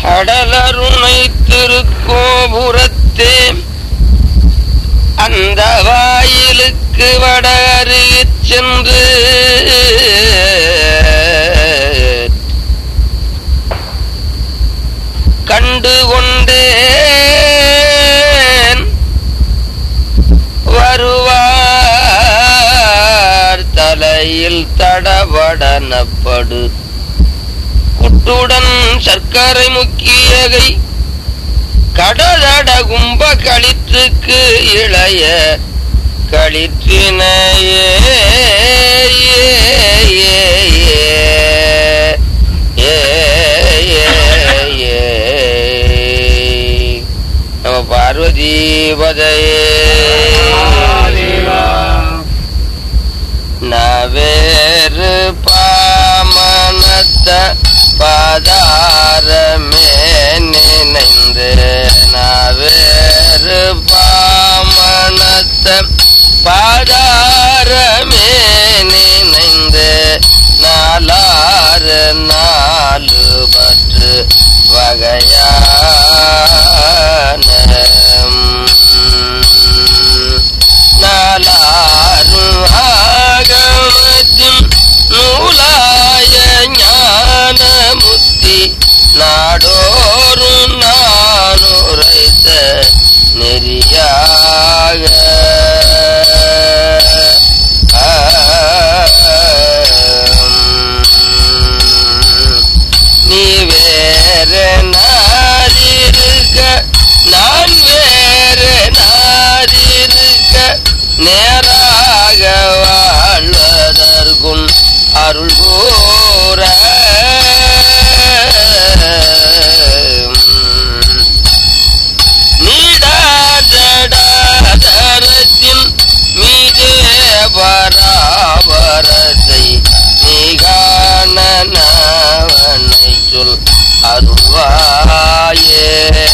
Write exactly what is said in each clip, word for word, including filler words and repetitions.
அடலருணை திருக்கோபுரத்தே அந்த வாயிலுக்கு வட அருகிச் சென்று கண்டு கொண்டேன் வருவார் தலையில் தடபடனப்படு குட்டுடன் சர்க்கரை முக்கியகை கடதட கும்ப களிற்றுக்கு இளைய களிற்றினையே நம பார்வதீபதையே நவேறு பாமனத்த பாதாரமே நினைந்து நவேறு பாமனத்த பாதாரமே நினைந்து நாலாறு நாலு பற்று வகையான நாலாறு ஆகமத்தின் நூலாய ஞான முத்தி நாடோறும் நானுரைத்த நெறியாக நீ வேறு நாதிருக்க நான் வேறு நாதிருக்க நேராக வாழ்வதற்கும் அருள் கூற நீடாதடத்தின் மீதே பராபரத்தை நீ காணவனை சொல் அருள்வாயே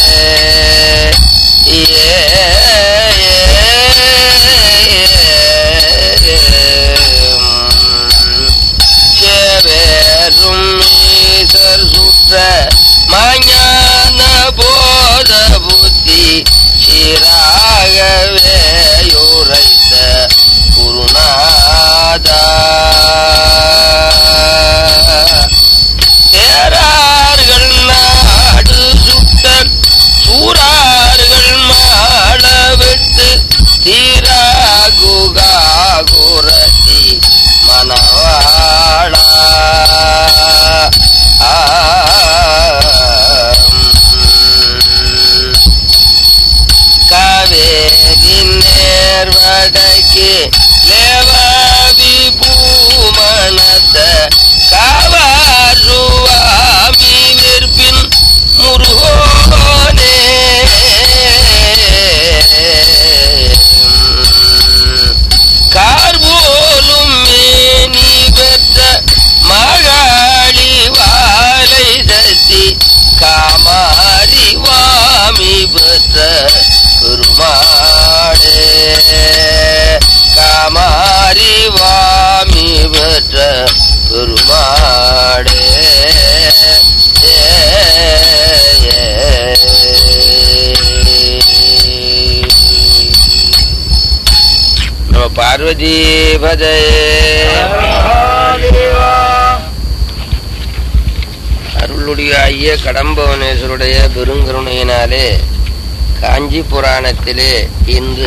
சேவேரும் ஈசர் சுற்ற மஞான போத புத்தி சீராகவே யுரைத்த குருநாதா தேரார்கள் நாடு சுட்ட சூரார்கள் மாள விட்டு தீரா குகா குரத்தி மனவாளா காவேரி நேர்வடக்கு லேவாவி பூமணத்த காவாருவாமி விற்பின் முருகோனே கார் போலும் மேனி பெற்ற மகாளி வாலை சத்தி காமாரி வாமி பெற்ற பெருமாளே காமாரி வாமி பெற்ற பெருமாளே நம பார்வதி பதையே அருளுடைய ஐய கடம்பவனேஸ்வருடைய பெருங்கருணையினாலே காஞ்சி புராணத்திலே இன்று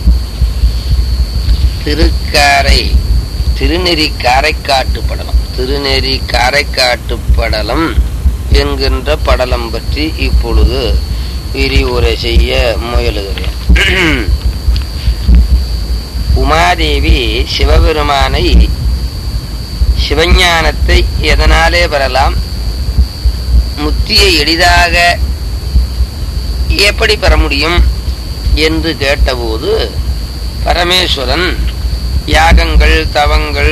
திருக்காரை திருநெறி காரைக்காட்டு படலம் திருநெறி காரைக்காட்டு படலம் என்கின்ற படலம் பற்றி இப்பொழுது விரிவுரை செய்ய முயலுகிறேன். உமாதேவி சிவபெருமானை சிவஞானத்தை எதனாலே பெறலாம், முத்தியை எளிதாக எப்படி பெற முடியும் என்று கேட்டபோது பரமேஸ்வரன் யாகங்கள் தவங்கள்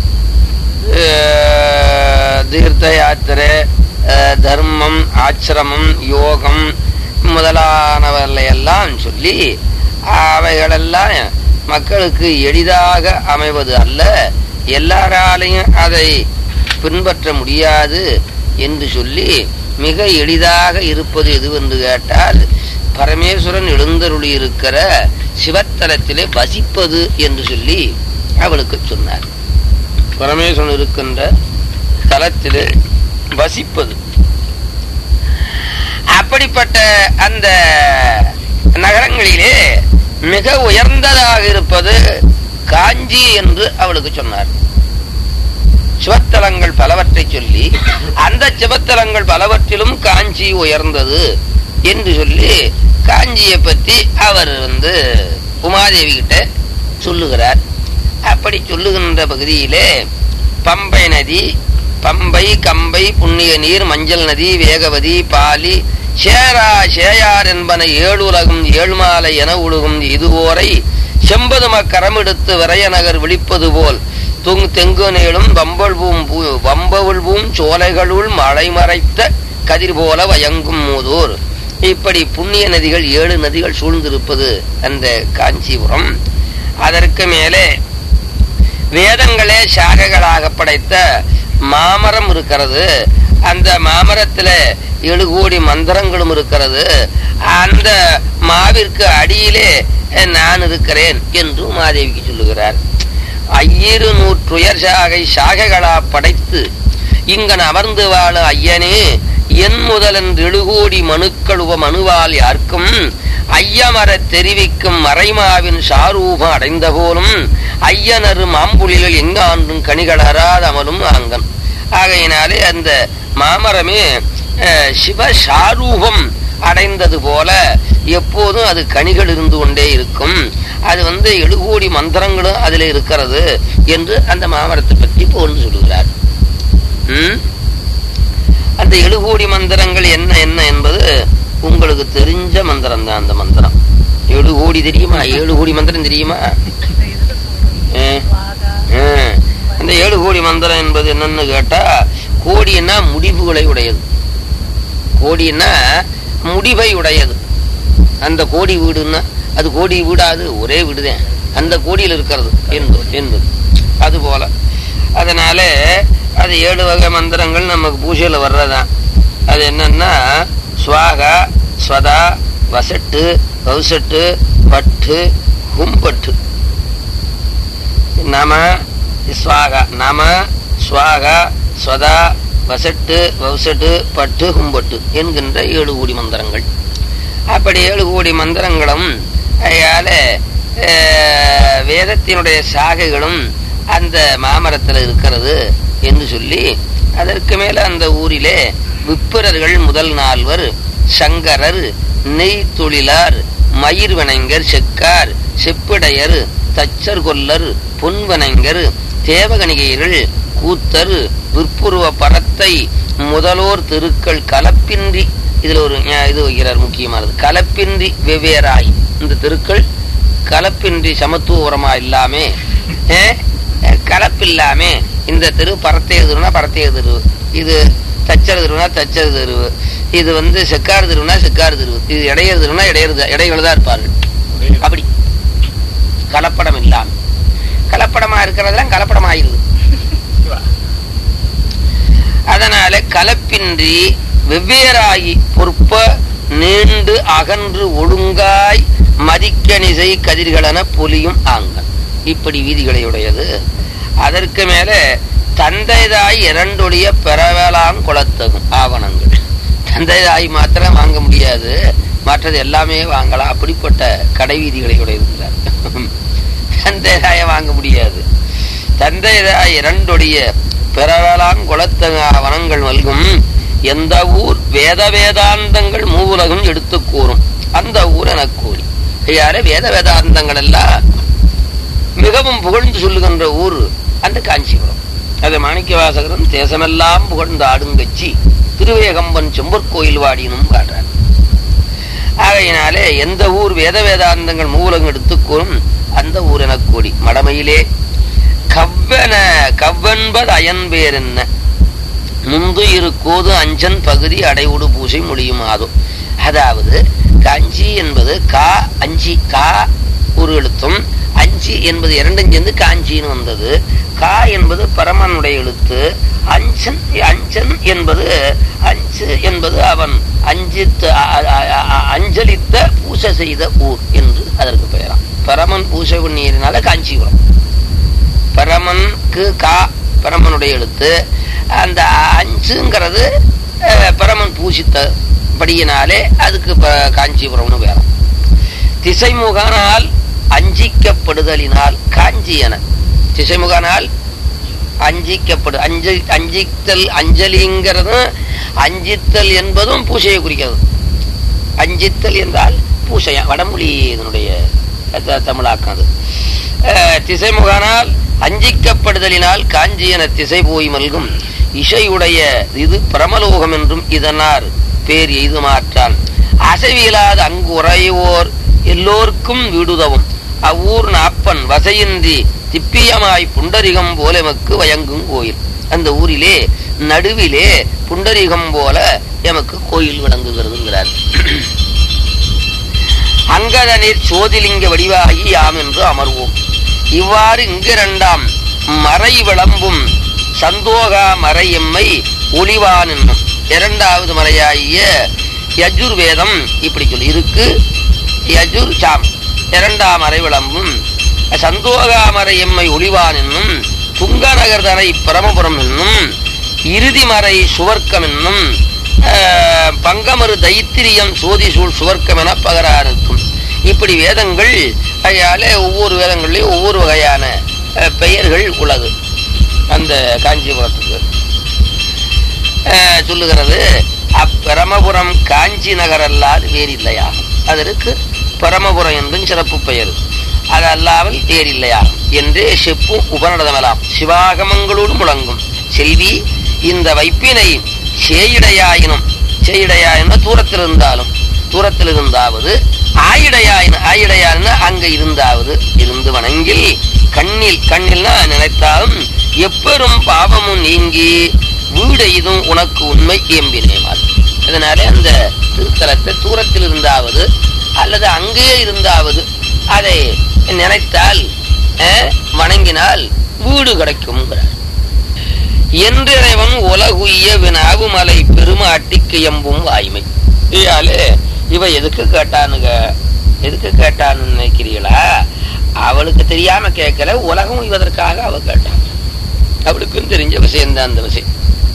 தீர்த்த யாத்திரை தர்மம் ஆச்சிரமம் யோகம் முதலானவர்களையெல்லாம் சொல்லி அவைகளெல்லாம் மக்களுக்கு எளிதாக அமைவது அல்ல, எல்லாராலையும் அதை பின்பற்ற முடியாது என்று சொல்லி மிக எளிதாக இருப்பது எதுவென்று கேட்டால் பரமேஸ்வரன் எழுந்தருளி இருக்கிற சிவத்தலத்திலே வசிப்பது என்று சொல்லி அவளுக்கு சொன்னார். பரமேஸ்வரன் இருக்கின்ற தலத்திலே வசிப்பது. அப்படிப்பட்ட அந்த நகரங்களிலே மிக உயர்ந்ததாக இருப்பது காஞ்சி என்று அவளுக்கு சொன்னார். சிவத்தலங்கள் பலவற்றை சொல்லி அந்த சிவத்தலங்கள் பலவற்றிலும் காஞ்சி உயர்ந்தது என்று சொல்லி காஞ்சியை பற்றி அவர் வந்து உமாதேவி கிட்ட சொல்லுகிறார். அப்படி சொல்லுகின்ற பகுதியிலே பம்பை நதி, பம்பை, கம்பை, புண்ணிய நீர், மஞ்சள் நதி, வேகவதி, பாலி, சேரா, சேயார் என்பன ஏழுலகும் ஏழ்மாலை என உழுகும் இதுவோரை செம்பதும கரமெடுத்து விரைய நகர் விழிப்பது போல் துங் தெங்கு நேளும் வம்பல்பூம் வம்பவுள்பூம் சோலைகளுள் மழை மறைத்த கதிர் போல வயங்கும் மூதூர். இப்படி புண்ணிய நதிகள் ஏழு நதிகள் சூழ்ந்திருப்பது அந்த காஞ்சிபுரம். அதற்கு மேலே வேதங்களே சாகைகளாக படைத்த மாமரம் இருக்கிறது. அந்த மாமரத்துல ஏழு கோடி மந்திரங்களும் இருக்கிறது. அந்த மாவிற்கு அடியிலே நான் இருக்கிறேன் என்று உமாதேவிக்கு சொல்லுகிறார். ஐயிரு நூற்றுயர் சாகை சாகைகளா படைத்து இங்கன் அமர்ந்து வாழ ஐயனே என் முதலன் எழுகோடி மனுக்களுவ மனுவால் யார்க்கும் ஐயமர தெரிவிக்கும் மறைமாவின் சாரூபம் அடைந்த போலும் ஐயனரு மாம்புலிகள் எங்காண்டும் கனிகளராத அமலும் ஆங்கன். ஆகையினாலே அந்த மாமரமே சிவ சாரூபம் அடைந்தது போல எப்போதும் அது கனிகள் இருந்து கொண்டே இருக்கும். அது வந்து எழுகோடி மந்திரங்களும் அதுல இருக்கிறது என்று அந்த மாமரத்தை பற்றி போன்னு சொல்லுகிறார். உம் அந்த எழுகோடி மந்திரங்கள் என்ன என்ன என்பது உங்களுக்கு தெரிஞ்ச மந்திரம் தான். அந்த மந்திரம் ஏழு கோடி தெரியுமா? ஏழு கோடி மந்திரம் தெரியுமா? அந்த ஏழு கோடி மந்திரம் என்பது என்னன்னு கேட்டா, கோடின்னா முடிவுகளை உடையது. கோடின்னா முடிவை உடையது. அந்த கோடி வீடுன்னா அது கோடி வீடாது, ஒரே வீடுதான், அந்த கோடியில் இருக்கிறது என்பது என்பது அது போல. அதனால அது ஏழு வகை மந்திரங்கள் நமக்கு பூஜையில வர்றதான். அது என்னன்னா ஸ்வாகா, ஸ்வதா, வசட்டு, வவுசட்டு, பட்டு, கும்பட்டு. நம ஸ்வாகா, நம ஸ்வாகா, ஸ்வதா, வசட்டு, வவுசட்டு, பட்டு, கும்பட்டு என்கின்ற ஏழு கோடி மந்திரங்கள். அப்படி ஏழு கோடி மந்திரங்களும் அதால வேதத்தினுடைய சாகைகளும் அந்த மாமரத்தில் இருக்கிறது என்று சொல்லி, அதற்கு மேல அந்த ஊரிலே விப்பிரர்கள் முதல் நால்வர், சங்கரர், நெய் தொழிலார், மயிர் வணங்கர், செக்கார், செப்பிடையர், தச்சர் கொல்லர், பொன்வணங்கர், தேவகணிகையர்கள், கூத்தர், விற்புருவ பரத்தை முதலோர் திருக்கள் கலப்பின்றி, இதுல ஒரு இது வைக்கிறார் முக்கியமானது, கலப்பின்றி வெவ்வேறாய். இந்த திருக்கள் கலப்பின்றி சமத்துவமா இல்லாமே, கலப்பில்லாமே இந்த தெரு பரத்தைய தெருனா பரத்தைய தெரு, இது தச்சர் தெருனா தச்சர் தெரு, இது வந்து செக்கார் தெருனா செக்கார் தெரு, இது இடையர் தெருனா இடையர் இடைகள் தான் இருப்பார்கள். அப்படி கலப்படம் இல்லாம, கலப்படமா இருக்கிறதெல்லாம் கலப்படம் ஆயிருது. அதனால கலப்பின்றி வெவ்வேறாகி பொறுப்ப நீண்டு அகன்று ஒழுங்காய் மதிக்கணிசை கதிர்களென பொலியும் ஆங்கன். இப்படி வீதிகளையுடையது. அதற்கு மேல தந்தைதாய் இரண்டொழிய பெறவேளாம் குலத்தகும் ஆவணங்கள். தந்தைதாய் மாத்திரம் வாங்க முடியாது, மற்றது எல்லாமே வாங்கலாம். அப்படிப்பட்ட கடை வீதிகளை உடையதுங்கிறார். தந்தைதாய வாங்க முடியாது. தந்தைதாய் இரண்டொழிய பெறவேளாம் குலத்தகு ஆவணங்கள் நல்கும் எந்த ஊர் வேத வேதாந்தங்கள் மூவுலகம் எடுத்து கூறும் அந்த ஊர் என கூறி. யார வேத வேதாந்தங்கள் எல்லாம் மிகவும் புகழ்ந்து சொல்லுகின்ற ஊர் அந்த காஞ்சிபுரம். அது மாணிக்க வாசகரும் தேசமெல்லாம் புகழ்ந்து ஆடுங்கச்சி திருவேகம்பன் செம்பற்கோயில் வாடினும் காட்டுறார். ஆகையினாலே எந்த ஊர் வேத வேதாந்தங்கள் மூலகம் எடுத்துக்கூறும் அந்த ஊர் என கூடி. மடமையிலே கவ்வன கவ்வன்பது அயன்பேர் என்ன முந்து இருக்கோது அஞ்சன் பகுதி அடைவுடு பூசை முடியுமாதோ. அதாவது காஞ்சி என்பது கா அஞ்சி, கா ஒரு எழுத்தும் அஞ்சி என்பது இரண்டும் சேர்ந்து காஞ்சின்னு வந்தது. கா என்பது பரமனுடைய எழுத்து. அஞ்சன் அஞ்சன் என்பது அஞ்சு என்பது அவன் அஞ்சித்த அஞ்சலித்த பூசை செய்த ஊர் என்று அதற்கு பெயராம். பரமன் பூசை பண்ணியதுனால காஞ்சிபுரம். பரமனுக்கு கா பரமனுடைய எழுத்து. அந்த அஞ்சுங்கிறது பரமன் பூசித்த படியினாலே அதுக்கு காஞ்சிபுரம்னு வேறாம். திசைமுகனால் அஞ்சிக்கப்படுதலினால் காஞ்சி என. திசைமுகனால் அஞ்சிக்கப்படு அஞ்ச அஞ்சித்தல் அஞ்சலிங்கிறதும் அஞ்சித்தல் என்பதும் பூசையை குறிக்கிறது. அஞ்சித்தல் என்றால் பூசையா வடமொழி இதனுடைய தமிழாக்கம். அது திசைமுகனால் அஞ்சிக்கப்படுதலினால் காஞ்சி என திசை போய் மல்கும் இசையுடைய இது பிரமலோகம் என்றும் இதனார் பேர் எய்து மாற்றான். அசைவியலாத அங்கு உறையோர் எல்லோருக்கும் விடுதவும் அவ்வூர் நாப்பன் வசையின்றி திப்பியமாய் புண்டரிகம் போல எமக்கு வயங்கும் கோயில். அந்த ஊரிலே நடுவிலே புண்டரிகம் போல எமக்கு கோயில் விளங்குகிறதுங்கிறார். அங்கதனில் சோதிலிங்க வடிவாகி யாம் என்று அமர்வோம். இவ்வாறு இங்கிரண்டாம் மறை விளம்பும் சந்தோகா மறை எம்மை ஒளிவான் என்னும் இரண்டாவது மறையாகிய யஜுர்வேதம் இப்படி சொல்லி இருக்கு. யஜுர் சாம் இரண்டாம் மறை விளம்பும் சந்தோகாமரை எம்மை ஒளிவான் என்னும் துங்க நகர்தனை பிரமபுரம் என்னும் இறுதி மறை சுவர்க்கம் என்னும் பங்கமரு தைத்திரியம் சோதி சூழ் சுவர்க்கம் என பகராருக்கும். இப்படி வேதங்கள் கையாலே ஒவ்வொரு வேதங்கள்லையும் ஒவ்வொரு வகையான பெயர்கள் உள்ளது. அந்த காஞ்சிபுரத்துக்கு சொல்லுகிறது. அப்பிரமபுரம் காஞ்சி நகர் அல்லாது வேறு இல்லையா. அதற்கு பரமபுரம் என்றும் சிறப்பு பெயர். அது அல்லாமல் வேறில்லையா என்றே செப்பும் உபநடதமெல்லாம் சிவாகமங்களோடு முழங்கும். செல்வி இந்த வைப்பினை சேயிடையாயினும் சேயிடையாயின தூரத்தில் இருந்தாலும் தூரத்தில் இருந்தாவது ஆயிடையாயின ஆயிடையாயின அங்க இருந்தாவது இருந்து வணங்கில் கண்ணில் கண்ணில்னா நினைத்தாலும் எப்பெரும் பாவமும் நீங்கி வீடு இதும் உனக்கு உண்மை ஏம்பினேமாறு. அதனால அந்த திருத்தலத்தை தூரத்தில் இருந்தாவது அல்லது அங்கே இருந்தாவது அதை நினைத்தால் வணங்கினால் வீடு கிடைக்கும் என்றவன் உலகுய்ய வினாவு மலை பெருமாட்டிக்கு எம்பும் வாய்மை. இவ எதுக்கு கேட்டானுங்க எதுக்கு கேட்டான்னு நினைக்கிறீங்களா? அவளுக்கு தெரியாம கேட்கல, உலகம் உய்வதற்காக அவ கேட்டான். அவளுக்கும் தெரிஞ்ச விஷயம்தான் அந்த விஷயம்.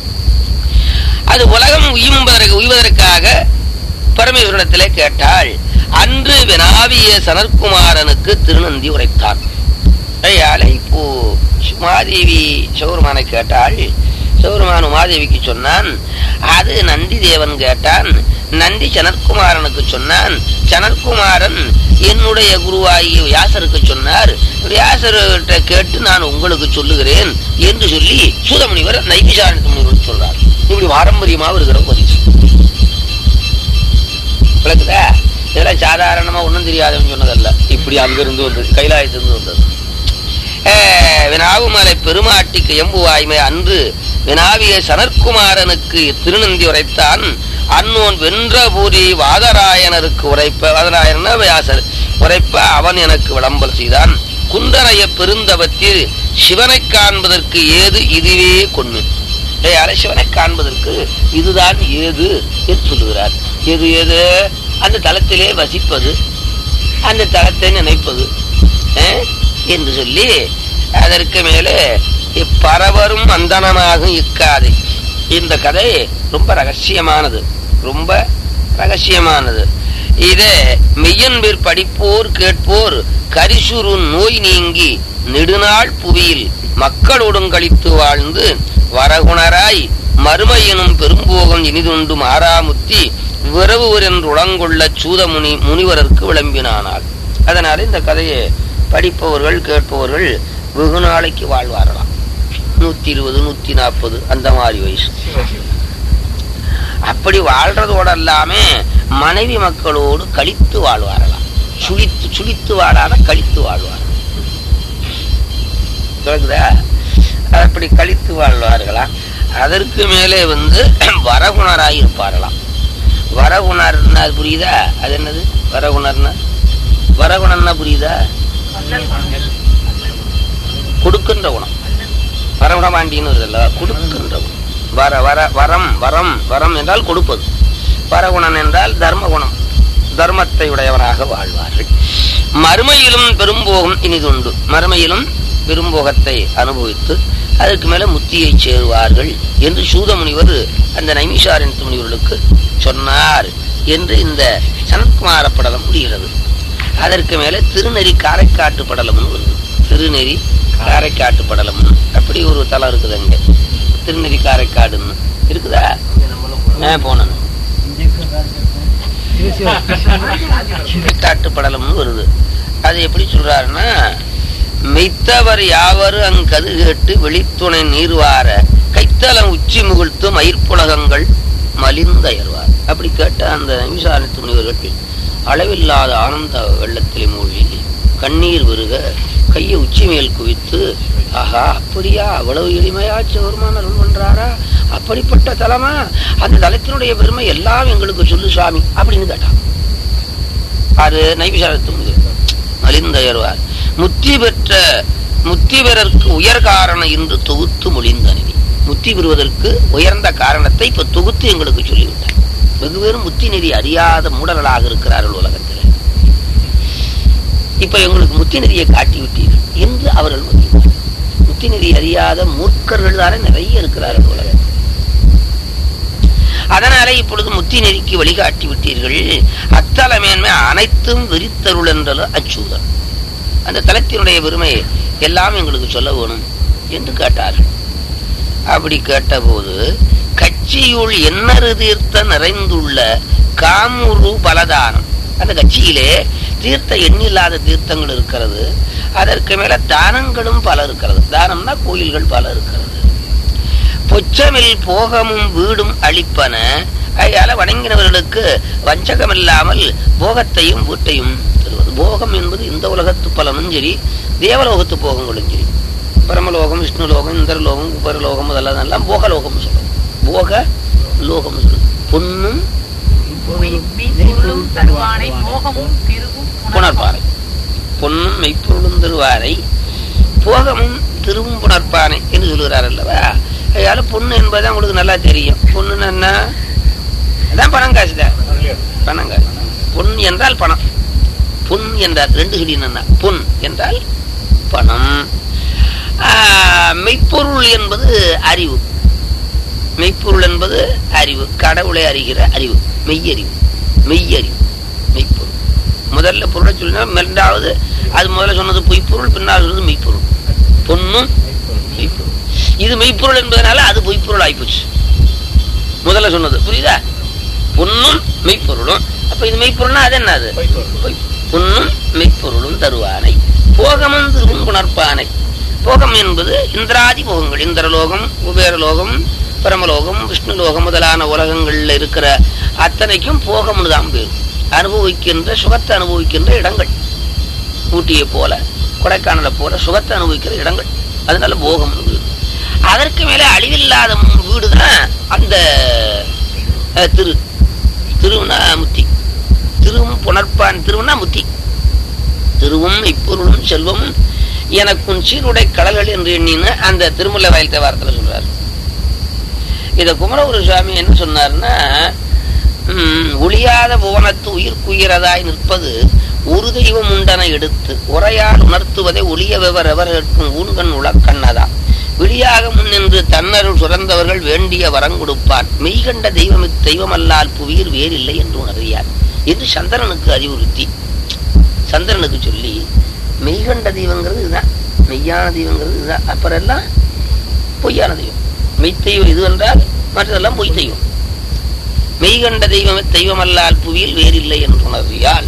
அது உலகம் உய்வதற்கு உய்வதற்காக பரமேஸ்வரத்திலே கேட்டாள். அன்று வினாவிய சனற்குமாரனுக்கு திருநந்தி உரைத்தான். இப்போ உமாதேவி சௌரமானை கேட்டாள். சௌரமான் உமாதேவிக்கு சொன்னான். அது நந்தி தேவன் கேட்டான். நந்தி சனற்குமாரனுக்கு சொன்னான். சனற்குமாரன் என்னுடைய குருவாகிய வியாசருக்கு சொன்னார். வியாசர்கிட்ட கேட்டு நான் உங்களுக்கு சொல்லுகிறேன் என்று சொல்லி சூதமுனிவர் நைமிஷாரண்ய முனிவர் சொல்றார். இப்படி பாரம்பரியமாக இருக்கிற பதிவு விளக்குதா? இதெல்லாம் சாதாரணமா ஒன்றும் தெரியாதவன் சொன்னதல்ல. இப்படி அங்கிருந்து வந்தது, கைலாயத்திலிருந்து வந்தது. வினாவுமலை பெருமாட்டிக்கு எம்புவாய்மை அன்று வினாவிய சனற்குமாரனுக்கு திருநந்தி உரைத்தான். அன்னோன் வென்றபூரி வாதராயனருக்கு உரைப்ப வாதராயன வியாசர் உரைப்ப அவன் எனக்கு விளம்பல் செய்தான். குந்தரைய பெருந்தவத்தில் சிவனை காண்பதற்கு ஏது இதுவே கொண்டு சிவனை காண்பதற்கு இதுதான் ஏது என்று சொல்லுகிறார். எது ஏது? அந்த தலத்திலே வசிப்பது, அந்த தலத்தை நினைப்பது என்று சொல்லி அதற்கு மேலே பரவரும் அந்தனமாக இக்காது. இந்த கதை ரொம்ப ரகசியமானது, ரொம்ப ரகசியமானது. இதை மெய்யன்பிற் படிப்போர் கேட்போர் கரிசுரு நோய் நீங்கி நெடுநாள் புவியில் மக்களோடும் கழித்து வாழ்ந்து வரகுணராய் மறுமையெனும் பெரும்போகம் இனிதுண்டு மாறாமுத்தி விரவுவர் என்று உளங்கொள்ள சூதமுனி முனிவருக்கு விளம்பினானால். அதனால இந்த கதையை படிப்பவர்கள் கேட்பவர்கள் வெகு நாளைக்கு வாழ்வாரலாம். நூத்தி இருபது நூத்தி நாற்பது அந்த மாதிரி வயசு. அப்படி வாழ்றதோட எல்லாமே மனைவி மக்களோடு கழித்து வாழ்வாரலாம். சுழித்து சுழித்து வாழாத கழித்து வாழ்வார். அப்படி கழித்து வாழ்வார்களாம். அதற்கு மேலே வந்து வரகுணராய் இருப்பார்களாம். வரகுணர்னா புரியுதா? அது என்னது வரகுணர்னா? வரகுணர்னா புரியுதா? கொடுக்கின்ற குணம். வரகுணமாண்டின்னு வருதல்ல, கொடுக்கின்றவன். வர வர வரம் வரம் வரம் என்றால் கொடுப்பது. வரகுணன் என்றால் தர்மகுணம், தர்மத்தை உடையவனாக வாழ்வார்கள். மறுமையிலும் பெரும்போகம் இனிதுண்டு. மறுமையிலும் பெரும்போகத்தை அனுபவித்து அதற்கு மேல முத்தியை சேருவார்கள் என்று சூத முனிவர் அந்த நைமிஷாரண்ய முனிவர்களுக்கு சொன்னார் என்று இந்த சனத்குமார படலம் முடிகிறது. அதற்கு மேல திருநெறி காரைக்காட்டு படலம் வருது. திருநெறி காரைக்காட்டு படலம் அப்படி ஒரு தலம் இருக்குது. அங்க திருநெறி காரைக்காடுன்னு இருக்குதா? போனேன். காட்டு படலம்னு வருது. அது எப்படி சொல்றாருன்னா, மெய்த்தவர் யாவரு அங்கது கேட்டு வெளித்துணை நீர்வார கைத்தலம் உச்சி முகிழ்த்து மயிர்ப்புலகங்கள் மலிந்தயர்வார். அப்படி கேட்ட அந்த நைமிஷாரண்ய முனிவர்கள் அளவில்லாத ஆனந்த வெள்ளத்திலே மூழ்கி கண்ணீர் விருக கையை உச்சி மேல் குவித்து, ஆஹா அப்படியா, அவ்வளவு எளிமையா சிவருமான அருள் பண்றாரா, அப்படிப்பட்ட தலமா, அந்த தலத்தினுடைய பெருமை எல்லாம் எங்களுக்கு சொல்லு சுவாமி அப்படின்னு கேட்டான். அது நைமிஷாரண்ய முனிவர் மலிந்தயர்வார். முத்தி பெற்ற முத்தி பெறற்கு உயர் காரணம் என்று தொகுத்து மொழிந்தனி. முத்தி பெறுவதற்கு உயர்ந்த காரணத்தை இப்ப தொகுத்து எங்களுக்கு சொல்லிவிட்டார். வெகு பேரும் முத்தி நெறி அறியாத மூடர்களாக இருக்கிறார்கள் உலகத்தில். இப்ப எங்களுக்கு முத்தி நெறியை காட்டி விட்டீர்கள் என்று அவர்கள் மொழிந்தார். முத்தி நெறி அறியாத மூர்க்கர்கள் தானே நிறைய இருக்கிறார்கள் உலகத்தில். அதனாலே இப்பொழுது முத்தி நெறிக்கு வழிகாட்டி விட்டீர்கள். அத்தல மேன்மை அனைத்தும் விரித்தருள் என்றாலும் அச்சூதன். அந்த தலத்தினுடைய பெருமை எல்லாம் எங்களுக்கு சொல்ல வேணும் என்று கேட்டார்கள். அப்படி கேட்டபோது, கட்சியுள் எண்ணறு தீர்த்த நிறைந்துள்ள காமுரு பலதானம். அந்த கட்சியிலே தீர்த்த எண்ணில்லாத தீர்த்தங்கள் இருக்கிறது. அதற்கு மேல தானங்களும் பல இருக்கிறது. தானம்னா கோயில்கள் பல இருக்கிறது. பொச்சமில் போகமும் வீடும் அளிப்பன. அதனால வணங்கினவர்களுக்கு வஞ்சகம் இல்லாமல் போகத்தையும் வீட்டையும் தருவது. போகம் என்பது இந்த உலகத்து பலனும் சரி, தேவலோகத்து போகங்களும் சரி. பரமலோகம், விஷ்ணுலோகம், இந்திரலோகம், உபரலோகம் அதெல்லாம் போகலோகம் சொல்லுவோம். போக லோகம் சொல்லுது. பொன்னும் புனர்பானை, பொன்னும் மெய்ப்பொருளும் தருவாரை, போகமும் திருவும் புனர்பானை என்று சொல்லுகிறார் அல்லவா. அதனால பொண்ணு என்பது உங்களுக்கு நல்லா தெரியும். பொண்ணுன்னு என்ன? அதான் பணம் காசு தான். பணம் காசு. பொன் என்றால் பணம். பொன் என்றால் ரெண்டு சொல்லி என்ன? பொன் என்றால் பணம். மெய்ப்பொருள் என்பது அறிவு. மெய்ப்பொருள் என்பது அறிவு, கடவுளை அறிகிற அறிவு, மெய்யறிவு. மெய்யறிவு மெய்ப்பொருள். முதல்ல பொருளை சொல்லினா, இரண்டாவது அது முதல்ல சொன்னது பொய்ப்பொருள், பின்னால் சொன்னது மெய்ப்பொருள். பொன்னும் மெய்ப்பொருள். இது மெய்ப்பொருள் என்பதனால அது பொய்ப்பொருள் ஆயிப்போச்சு. முதல்ல சொன்னது புரியுதா? பொன்னும் மெய்ப்பொருளும். அப்ப இது மெய்ப்பொருள்னா அது என்ன? அது பொன்னும் மெய்ப்பொருளும் தருவானை, போகமும் திருவும் புணர்ப்பானை. போகம் என்பது இந்திராதி போகங்கள். இந்திரலோகம், குபேரலோகம், பரமலோகம், விஷ்ணுலோகம் முதலான உலகங்கள்ல இருக்கிற அத்தனைக்கும் போகம்னு தான் பேர். அனுபவிக்கின்ற சுகத்தை அனுபவிக்கின்ற இடங்கள். ஊட்டியை போல, கொடைக்கானலை போல சுகத்தை அனுபவிக்கிற இடங்கள். அதனால போகம். அதற்கு மேல அழிவில்லாத வீடுதான் அந்த திரு. திருவுனா முத்தி. திருவும் புணர்ப்பான். திருவுனா முத்தி. திருவும் இப்பொருளும் செல்வமும் எனக்கும் சீருடை கடல்கள் என்று எண்ணின்னு அந்த திருமலை வயல் தேவாரத்தில் சொல்றாரு. இத குமரகுரு சுவாமி என்ன சொன்னார்னா, உம் ஒளியாத புவனத்து உயிர்க்குயிரதாய் நிற்பது ஒரு தெய்வம் உண்டன எடுத்து உரையால் உணர்த்துவதை ஒளிய வெவரெவர் கேட்கும் ஊன்கண் உளக்கண்ணதா விழியாக முன்னின்று தன்னருள் சுரந்தவர்கள் வேண்டிய வரங்கொடுப்பான் மெய்கண்ட தெய்வம் தெய்வமல்லால் புவியில் வேறில்லை என்று உணர்வியார் என்று சந்திரனுக்கு அறிவுறுத்தி, சந்திரனுக்கு சொல்லி, மெய்கண்ட தெய்வங்கிறது இதுதான், மெய்யான தெய்வங்கிறது இதுதான், அப்புறம் எல்லாம் பொய்யான தெய்வம். மெய்த்தெய்வம் இது என்றால் மற்றதெல்லாம் பொய் தெய்வம். மெய்கண்ட தெய்வம் தெய்வமல்லால் புவியில் வேறில்லை என்று உணர்வியால்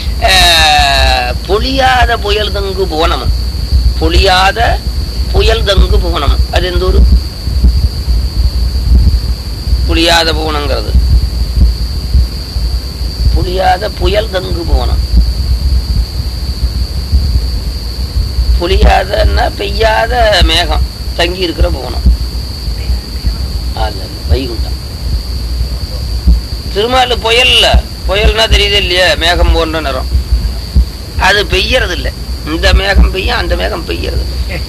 பொழியாத புயல் தங்கு புவனமும், பொழியாத புயல் தங்கு புவனமும் அது எந்த ஒரு புளியாத புவனங்கிறது, புளியாத புயல் தங்கு புவனம். புளியாதன்னா பெய்யாத மேகம் தங்கி இருக்கிற புவனம் வைகுண்டம். திருமாலு புயல்ல, புயல்னா தெரியுது இல்லையா, மேகம் போன்ற நிறம். அது பெய்யறது இல்லை. இந்த மேகம் பெய்யும், அந்த மேகம் பெய்யறது இல்லை.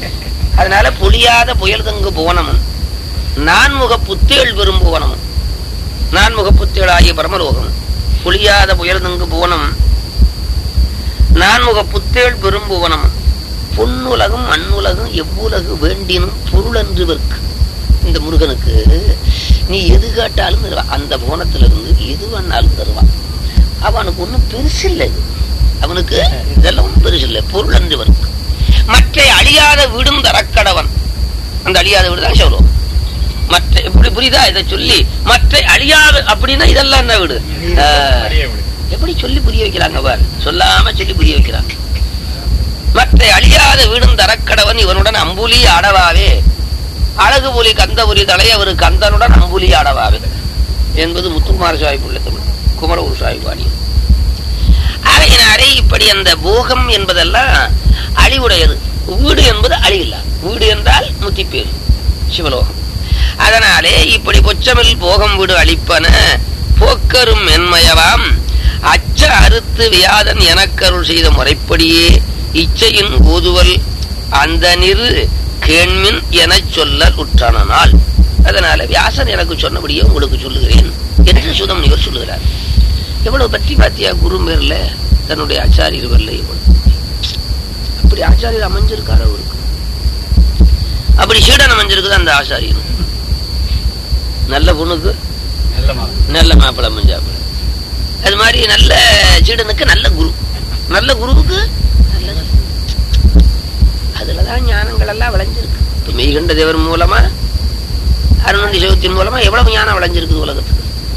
அதனால பொழியாத புயல் தங்கு புவனமும் நான்முக புத்தேள் பெரும் புவனமும் நான்முக புத்தேள் ஆகிய பரமலோகமும் பொழியாத புயல் தங்கு புவனம் நான்முக புத்தேள் பெரும் புவனமும் பொன்னுலகம் மண்ணுலகம் எவ்வுலகு வேண்டினும் பொருளன்று வெற்கு. இந்த முருகனுக்கு நீ எது கேட்டாலும் தருவான். அந்த புவனத்திலிருந்து எது வேணாலும் தருவான். அவனுக்கு ஒன்றும் பெருசு இல்லை. இது அவனுக்கு இதெல்லாம் ஒன்றும் பெருசு இல்லை. பொருள் அன்று வெற்கு. மற்ற அழியாத வீடும் தரக்கடவன். அந்த அழியாத வீடு தான் சொல்லுவோம். மற்ற எப்படி புரியுதா? இதை சொல்லி மற்ற அழியாத அப்படின்னா இதெல்லாம் என்ன வீடு? எப்படி சொல்லி புரிய வைக்கிறாங்க பார். சொல்லாம சொல்லி புரிய வைக்கிறாங்க. மற்ற அழியாத வீடும் தரக்கடவன் இவனுடன் அம்புலி ஆடவாவே அழகு புலி கந்தபுரி தலையவரு கந்தனுடன் அம்புலி ஆடவாவே என்பது முத்துக்குமார சுவாமி பிள்ளை தமிழ் குமரகுரு சுவாமி பாடியது. ஆகையினாரே இப்படி அந்த போகம் என்பதெல்லாம் அழிவுடையது. வீடு என்பது அழிவில்லை. வீடு என்றால் முத்தி பேரு சிவலோகம். அதனாலே இப்படி பொச்சமில் போகம் வீடு அழிப்பன போக்கரும் மென்மயவாம் அச்ச அறுத்து வியாதன் எனக்கருள் செய்த முறைப்படியே இச்சையின் ஊதுவல் அந்த நிறு கேண்மின் என சொல்ல உற்றானால். அதனால வியாசன் எனக்கு சொன்னபடியே உங்களுக்கு சொல்லுகிறேன் என்று சுதம் இவர் சொல்லுகிறார். எவ்வளவு பற்றி பாத்தியா குரு பேர்ல தன்னுடைய ஆச்சாரியர் பேர்ல எவ்வளவு அப்படி ஆச்சாரியர் அமைஞ்சிருக்காரு. அவருக்கு அப்படி சீடன் அமைஞ்சிருக்குது அந்த ஆச்சாரியர். நல்ல பொண்ணுக்கு நல்ல மாப்பிள அமைஞ்சாப்பிள. அது மாதிரி நல்ல சீடனுக்கு நல்ல குரு, நல்ல குருவுக்கு நல்ல. அதுலதான் ஞானங்கள் எல்லாம் விளைஞ்சிருக்கு. இப்ப மெய்கண்ட தேவர் மூலமா அருணந்தி சிவத்தின் மூலமா எவ்வளவு ஞானம் விளைஞ்சிருக்குது உலகத்துக்கு.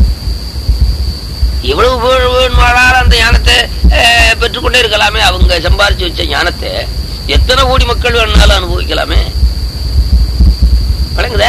எவ்வளவு வேணுமானாலும் அந்த ஞானத்தை பெற்றுக்கொண்டே இருக்கலாமே. அவங்க சம்பாரிச்சு வச்ச ஞானத்தை எத்தனை கோடி மக்கள் வேணும்னாலும் அனுபவிக்கலாமே. விளங்குதா?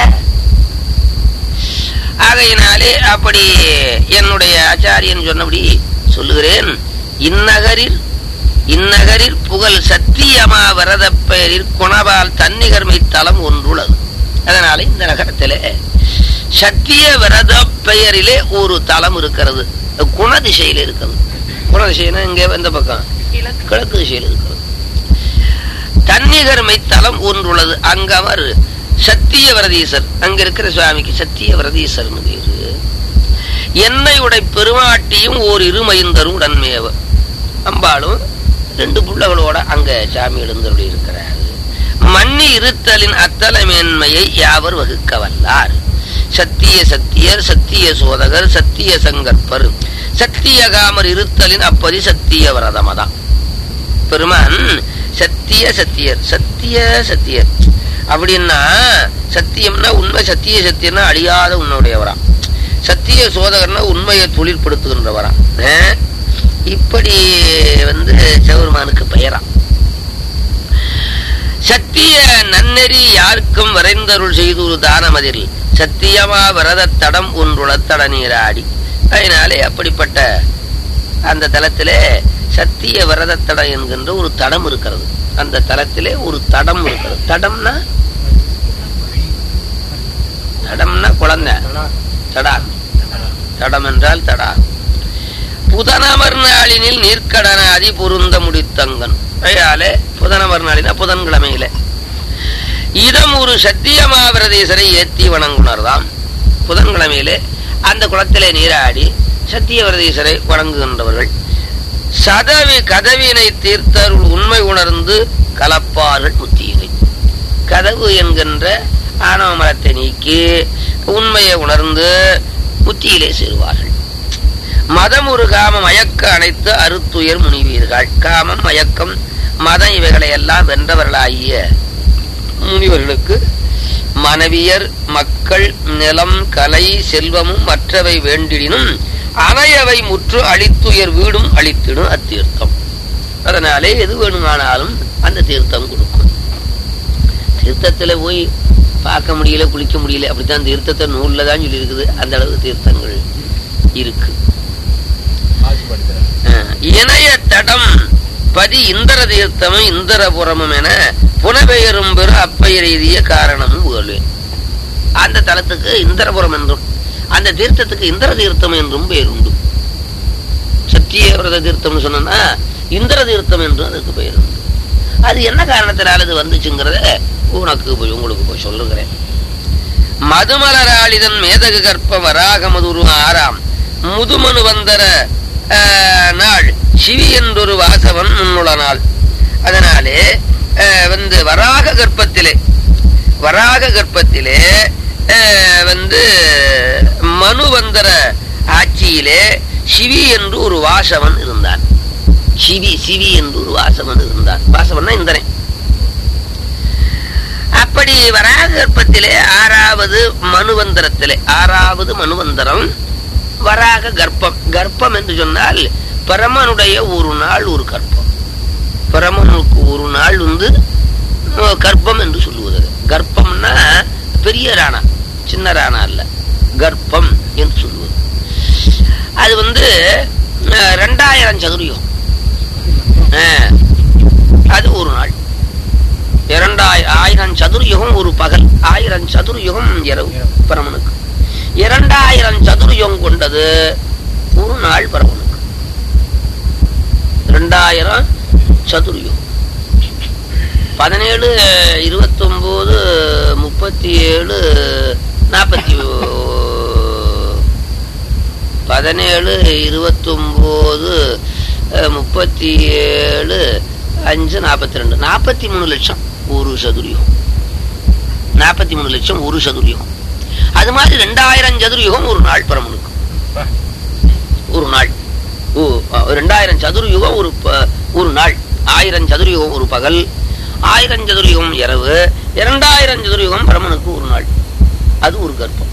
ஆகையினாலே அப்படி என்னுடைய ஆச்சாரியன் சொன்னபடி சொல்லுகிறேன். இந்நகரில் இந்நகரில் புகழ் சத்தியமா வரத பெயரில் குணபால் தன்னிகர்மை தலம் ஒன்றுள்ளது. அதனால இந்த நகரத்திலே சத்திய விரத பெயரிலே ஒரு தலம் இருக்கிறது. குணதிசையில் இருக்கிறது. குணதிசைனா இங்கே வந்த பக்கம் கிழக்கு திசையில் இருக்கிறது. தன்னிகர்மை தலம் ஒன்றுள்ளது. அங்கவர் சத்திய விரதீசர். அங்க இருக்கிற சுவாமிக்கு சத்திய விரதீசர் பேரு. என்னையுடைய பெருமாட்டியும் ஓர் இருமைந்தரும் உடன்மேவ. அம்பாளும் ரெண்டு புள்ளகளோட அங்க சாமி எழுந்தருளி இருக்கிறார். மண்ணி இருத்தலின் அத்தல மேன்மையை யாவர் வகுக்க வல்லார். சத்திய சத்தியர் சத்திய சோதகர் சத்திய சங்கற்பர் சத்திய காமர் இருத்தலின் அப்பதி சத்திய விரதமதான். பெருமான் சத்திய சத்தியர் சத்திய சத்தியர் அப்படின்னா சத்தியம்னா உண்மை. சத்திய சத்தியம்னா அழியாத உன்னுடையவரா. சத்திய சோதகர்னா உண்மையை தொழிற்படுத்துகின்றவரா. இப்படி வந்து சிவபெருமானுக்கு பெயரா. சத்திய நன்னெறி யாருக்கும் வரைந்தருள் செய்து ஒரு தானமதில் சத்தியமா விரத தடம் ஒன்றுள தட நீராடி. அதனாலே அப்படிப்பட்ட அந்த தலத்திலே சத்திய விரத தடம் என்கின்ற ஒரு தடம் இருக்கிறது. அந்த தலத்திலே ஒரு தடம் இருக்கிறது. தடம்னா தடம்னா குழந்தை. தடா தடம் என்றால் தடா. புதனமர் நாளினில் நீர்க்கடனாதி பொருந்த முடித்தங்கன். அயாலே புதனமர் நாளினா புதன்கிழமையில இதம் ஒரு சத்தியமா விரதேசரை ஏத்தி வணங்குனர்தான். புதன்கிழமையிலே அந்த குளத்திலே நீராடி சத்திய விரதேசரை வணங்குகின்றவர்கள் சதவி கதவினை தீர்த்தருள் உண்மை உணர்ந்து கலப்பார்கள் முத்தியினை. கதவு என்கின்ற ஆணவ மரத்தை நீக்கி உண்மையை உணர்ந்து முத்தியிலே சேருவார்கள். மதம் ஒரு காம மயக்க அனைத்து அறுத்துயர் முனிவீர்கள். காமம் மயக்கம் மதம் இவைகளை எல்லாம் வென்றவர்களாகிய முனிவர்களுக்கு மனைவியர் மக்கள் நிலம் கலை செல்வமும் மற்றவை வேண்டிடினும் அனையவை முற்று அழித்துயர் வீடும் அழித்திடும் அத்தீர்த்தம். அதனாலே எது வேணுமானாலும் அந்த தீர்த்தம் கொடுக்கும். தீர்த்தத்துல போய் பார்க்க முடியல குளிக்க முடியல அப்படித்தான் தீர்த்தத்தை நூல்ல தான் சொல்லி இருக்குது. அந்த அளவு தீர்த்தங்கள் இருக்கு. இணைய தடம் பதி இந்திர தீர்த்தமும் இந்திரபுரமும் என புனபெயரும் பெரு அப்பெயர் எய்திய காரணமும் புகழ்வேன். அந்த தலத்துக்கு இந்திரபுரம் என்றும் அந்த தீர்த்தத்துக்கு இந்திர தீர்த்தம் என்றும் பெயர் உண்டு. சத்திய விரத தீர்த்தம் சொன்னா இந்திர தீர்த்தம் என்றும் அதுக்கு பெயர் உண்டு. அது என்ன காரணத்தினால் அது வந்துச்சுங்கிறத உனக்கு போய் உங்களுக்கு போய் சொல்லுகிறேன். மதுமலராளிதன் மேதகு கற்ப வராக மதுரு ஆறாம் முதுமனு வந்தர நாள் சிவி என்றொரு வாசவன் முன்னுள்ள நாள். அதனாலே வந்து வராக கர்ப்பத்திலே வராக கர்ப்பத்திலே வந்து மனுவந்தர ஆட்சியிலே சிவி என்று ஒரு வாசவன் இருந்தான். சிவி சிவி என்று ஒரு வாசவன் இருந்தான். வாசவன்னா இந்திரன். அப்படி வராக கர்ப்பத்திலே ஆறாவது மனுவந்தரத்திலே ஆறாவது மனுவந்தரம் வராக கர்ப்பம். கர்ப்பம் என்று சொன்னால் பரமனுடைய ஒரு நாள் ஒரு கர்ப்பம். பரமனுக்கு ஒரு நாள் வந்து கர்ப்பம் என்று சொல்லுவது. கர்ப்பம்னா பெரிய ராணா, சின்ன ராணா அல்ல, கர்ப்பம் என்று சொல்லுவது. அது வந்து ரெண்டாயிரம் சதுரியம். அது ஒரு நாள். இரண்டாயிரம் ஆயிரம் சதுர்யுகம் ஒரு பகல், ஆயிரம் சதுர்யுகம் இரவு பரமனுக்கு. இரண்டாயிரம் சதுர்யுகம் கொண்டது ஒரு நாள் பரமனுக்கு. இரண்டாயிரம் சதுர்யுகம் பதினேழு இருபத்தி ஒன்பது முப்பத்தி ஏழு நாற்பத்தி பதினேழு இருபத்தி ஒன்பது முப்பத்தி ஏழு அஞ்சு நாற்பத்தி ரெண்டு நாற்பத்தி மூணு லட்சம் ஒரு சதுர்யுகம். நாற்பத்தி மூணு லட்சம் ஒரு சதுர்யுகம். அது மாதிரி ரெண்டாயிரம் சதுர்யுகம் ஒரு நாள் பரமனுக்கு. ஒரு நாள் ரெண்டாயிரம் சதுர்யுகம் ஒரு ஒரு நாள். ஆயிரம் சதுர்யுகம் ஒரு பகல், ஆயிரம் சதுர்யுகம் இரவு, இரண்டாயிரம் சதுர்யுகம் பரமனுக்கு ஒரு நாள். அது ஒரு கர்ப்பம்.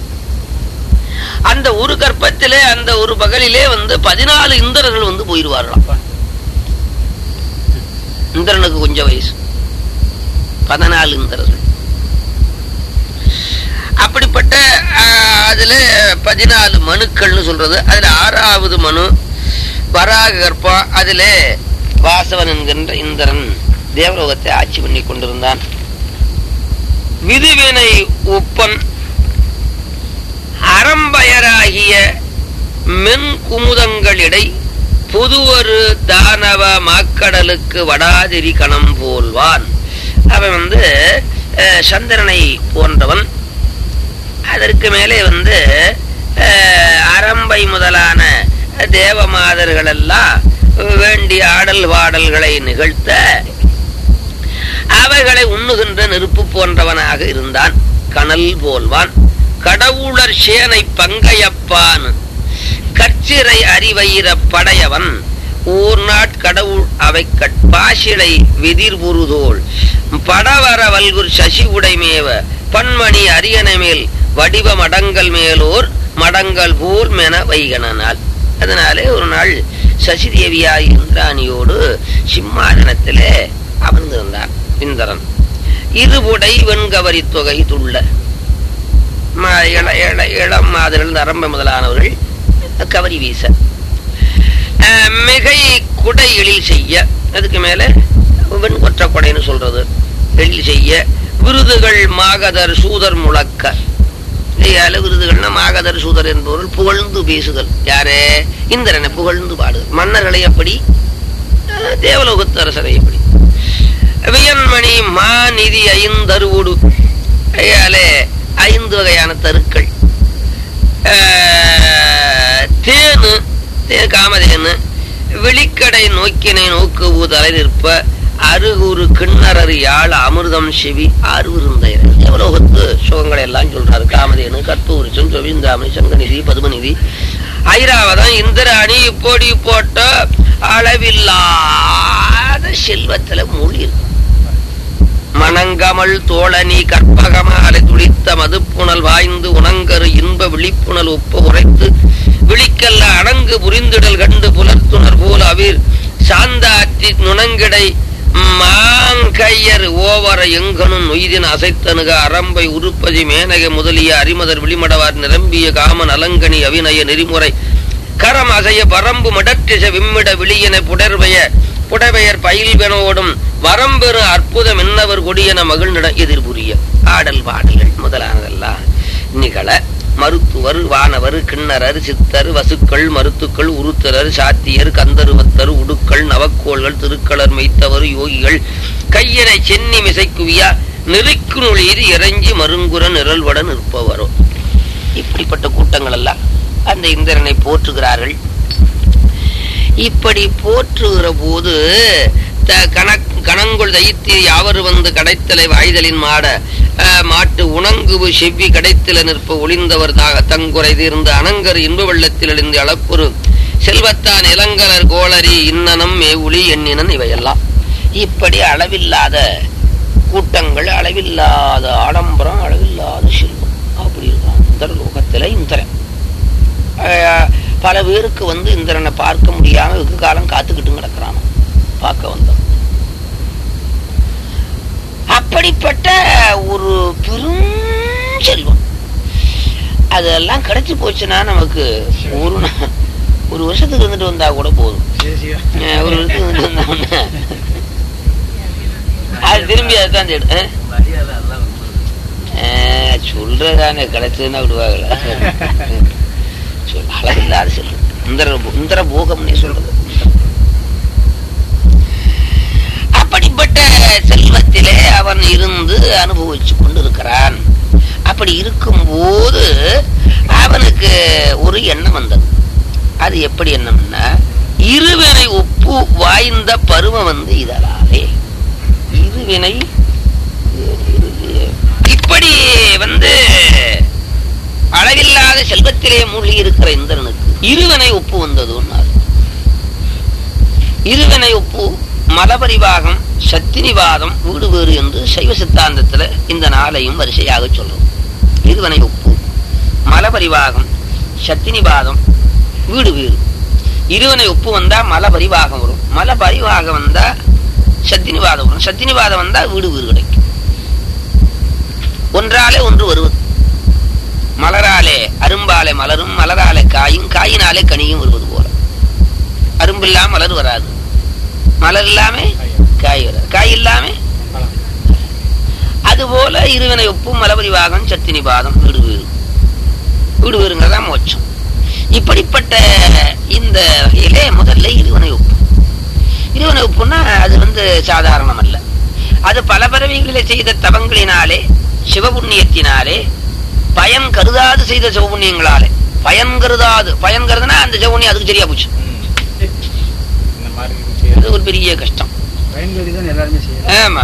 அந்த ஒரு கர்ப்பத்திலே அந்த ஒரு பகலிலே வந்து பதினாலு இந்திரர்கள் வந்து போயிடுவார்களாம். இந்திரனுக்கு கொஞ்சம் வயசு, பதினாலு இந்திரர்கள். அப்படிப்பட்ட அதுல பதினாலு மனுக்கள்னு சொல்றது. அதுல ஆறாவது மனு வராக கர்ப்பம். அதுல வாசவன் என்கின்ற இந்திரன் தேவலோகத்தை ஆட்சி பண்ணி கொண்டிருந்தான். விதுவினை உப்பன் அறம்பயராகிய மென் குமுதங்களிடை புதுவரு தானவ மாக்கடலுக்கு வடாதிரி கணம் போல்வான். அவன் வந்து சந்திரனை போன்றவன். அதற்கு மேலே வந்து அரம்பை முதலான தேவமாதர்கள் எல்லாம் வேண்டிய ஆடல் பாடல்களை நிகழ்த்த அவைகளை உண்ணுகின்ற நெருப்பு போன்றவனாக இருந்தான். கனல் போல்வான். கடவுளர் சேனை பங்கையப்பான் கற்சிறை அறிவயிர படையவன் ஊர் நாட்கடவுள் அவை கட்பாசிலை விதிர்புருதோள் படவர வல்குர் சசி உடைமேவ பன்மணி அரியணை மேல் வடிவ மடங்கள் மேலோர் மடங்கள் போல் மென வைகனால். அதனாலே ஒரு நாள் சசிதேவியாய் இந்திராணியோடு சிம்மாசனத்திலே அமர்ந்திருந்தார் இந்திரன். இருபுடை வெண்கவரி தொகை துள்ள இளம் மாதர்கள் அரம்ப முதலானவர்கள் கவரி வீச மிகை குடை எழில் செய்ய, அதுக்கு மேல வெண்கொற்ற கொடைன்னு சொல்றது, எழில் செய்ய விருதுகள் மாகதர் சூதர் முழக்க. விருதுகள்னா மாகதர் சூதர் என்பவர்கள் புகழ்ந்து பேசுதல். யாரே? இந்திரனை புகழ்ந்து பாடுதல். மன்னர்களை எப்படி? தேவலோகத்து அரசரை எப்படி? வியன்மணி மா நிதி ஐந்தருவோடு ஐந்து வகையான தருக்கள், தேனு காமதேனு வெளிக்கடை நோக்கினை நோக்கு ஊதலை நிற்ப அருகுரு கிண்ணறர் யாழ் அமிர்தம் செவி ஆறுவிருந்தையர். தேவலோகத்து சுகங்களை எல்லாம் சொல்றாரு. காமதேனு, கற்பூரிச்சம், சொவிந்தாமணி, சங்கநிதி, பதுமநிதி, ஐராவதம், இந்திராணி, இப்போடி போட்ட அளவில்லாத செல்வத்துல மூழ்கி இருக்கு. மணங்கமல் தோழனி கற்பகமாலை துளித்த மதுப்புணல் வாய்ந்து உணங்கரு இன்ப விழிப்புணல் ஒப்ப உரைத்து விழிக்கல்ல அணங்கு புரிந்திடல் கண்டு புலர்த்துணர் போல் அவிர் சாந்தாற்றி நுணங்கிடை மாங்கையர் ஓவர எங்கனும் நொய்தின் அசைத்தனுக அரம்பை உருப்பதி மேனக முதலிய அரிமதர் விளிமடவார் நிரம்பிய காமன் அலங்கனி அவிநய நெறிமுறை கரம் அசைய பரம்பு மடற்றிச விம்மிட விழியன புடர்வைய புடவையர் பயில்வனோடும் வரம்பெறு அற்புதம் என்னவர் கொடியன மகிழ்நிட எதிர்புரிய ஆடல் பாடல்கள் முதலானதெல்லாம் நிகழ மருத்துவர், வானவர், கிண்ணரர், சித்தர், வசுக்கள், மருத்துக்கள், உருத்தரர், சாத்தியர், கந்தருவத்தர், உடுக்கள், நவக்கோள்கள், திருக்களர், மெய்த்தவர், யோகிகள், கையினை சென்னி மிசைக்குவியா நெருக்கு நொழியது இறங்கி மருங்குற நிரல்வட நிற்பவரோ. இப்படிப்பட்ட கூட்டங்கள் எல்லாம் அந்த இந்திரனை போற்றுகிறார்கள். இப்படி போற்றுகிற போது கணங்குள் தைத்திய யாவர் வந்து கடைத்தலை வாய்தலின் மாட மாட்டு உணங்கு செவ்வி கடைத்தில நிற்ப ஒளிந்தவர் தாக தங்குறை தீர்ந்து அனங்கர் இன்ப வெள்ளத்தில் எழுந்து அளப்புறு செல்வத்தான் இளங்கலர் கோளரி இன்னனம் மேவுளி எண்ணினன் இவையெல்லாம். இப்படி அளவில்லாத கூட்டங்கள், அளவில்லாத ஆடம்பரம், அளவில்லாத செல்வம், அப்படி இருக்கான் இந்திர லோகத்துல இந்திரன். பல பேருக்கு வந்து இந்திரனை பார்க்க முடியாம வெகு காலம் காத்துக்கிட்டு கிடக்கிறான் பார்க்க வந்தோம். அப்படிப்பட்ட ஒரு பெரும் செல்வம் அதெல்லாம் கிடைச்சு போச்சுன்னா நமக்கு ஒரு ஒரு வருஷத்துக்கு வந்துட்டு வந்தா கூட போதும். ஒரு வருஷத்துக்கு வந்துட்டு வந்தா அது திரும்பி அதுதான் தேடும் சொல்றதானே கிடைச்சதுன்னா விடுவாங்களா? அளவில்லாத செல்வம் இந்திர இந்திர போகம்னே சொல்றது. அப்படிப்பட்ட செல்வத்திலே அவன் இருந்து அனுபவிச்சு கொண்டு இருக்கிறான். அப்படி இருக்கும் போது அவனுக்கு ஒரு எண்ணம் வந்தது. அது எப்படி எண்ணம்னா, இருவினை ஒப்பு வாய்ந்த பருவம் வந்து இதனாலே இருவினை இப்படி வந்து அளவில்லாத செல்வத்திலே மூழ்கி இருக்கிற இந்திரனுக்கு இருவினை ஒப்பு வந்ததுன்னார். இருவினை ஒப்பு மலபரிவாகம் சத்தினிவாதம் வீடு வேறு என்று சைவ சித்தாந்தத்துல இந்த நாளையும் வரிசையாக சொல்றோம். இருவினை ஒப்பு மலபரிவாகம் சத்தினிவாதம் வீடு வேறு. இருவினை ஒப்பு வந்தா மலபரிவாகம் வரும், மலபரிவாகம் வந்தா சத்தினிவாதம் வரும், சத்தினிவாதம் வந்தா வீடு வீடு கிடைக்கும். ஒன்றாலே ஒன்று வருவது. மலராலே அரும்பாலே மலரும், மலராலே காயும், காயினாலே கனியும் வருவது போல. அரும்பில்லாம மலர் வராது, மலர் இல்லாம காய் வராது, காய் இல்லாம. அதுபோல இருவினை ஒப்பு மலபரிவாகம் சத்தினிவாதம் வீடு வீடு வீடு வீடுங்கிறதா மோட்சம். இப்படிப்பட்ட இந்த வகையிலே முதல்ல இருவினை ஒப்பு. இருவினை ஒப்புன்னா அது வந்து சாதாரணம் அல்ல. அது பல பிறவிகளை செய்த தவங்களினாலே சிவபுண்ணியத்தினாலே பயன் கருதாது செய்த சிவபுண்ணியங்களாலே. பயன் கருதாது, பயன் கருதுனா அந்த சிவபுண்ணியம் அதுக்கு சரியா போச்சு. அது ஒரு பெரிய கஷ்டம். ஆமா,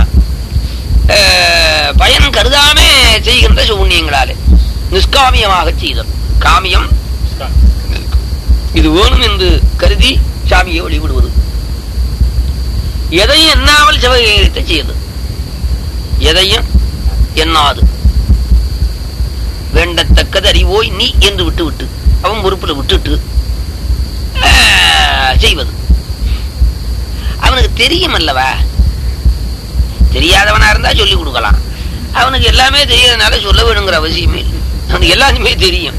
பயன் கருதாமே செய்கின்ற சிவபுண்ணியங்களாலே நிஷ்காமியமாக செய்தல். காமியம் இது வேணும் என்று கருதி சாமியை வழிபடுவது. எதையும் எண்ணாமல் சிவகீதத்தை செய்யுது. எதையும் எண்ணாது வேண்டத்தக்கது அறிவோய் நீ என்று விட்டு விட்டு அவன் பொறுப்புல விட்டுட்டு செய்வது. அவனுக்கு தெரியும் அல்லவா? தெரியாதவனா இருந்தா சொல்லி கொடுக்கலாம். அவனுக்கு எல்லாமே தெரியாதனால சொல்ல வேணுங்கிற அவசியமே இல்லை. அவனுக்கு எல்லாருமே தெரியும்.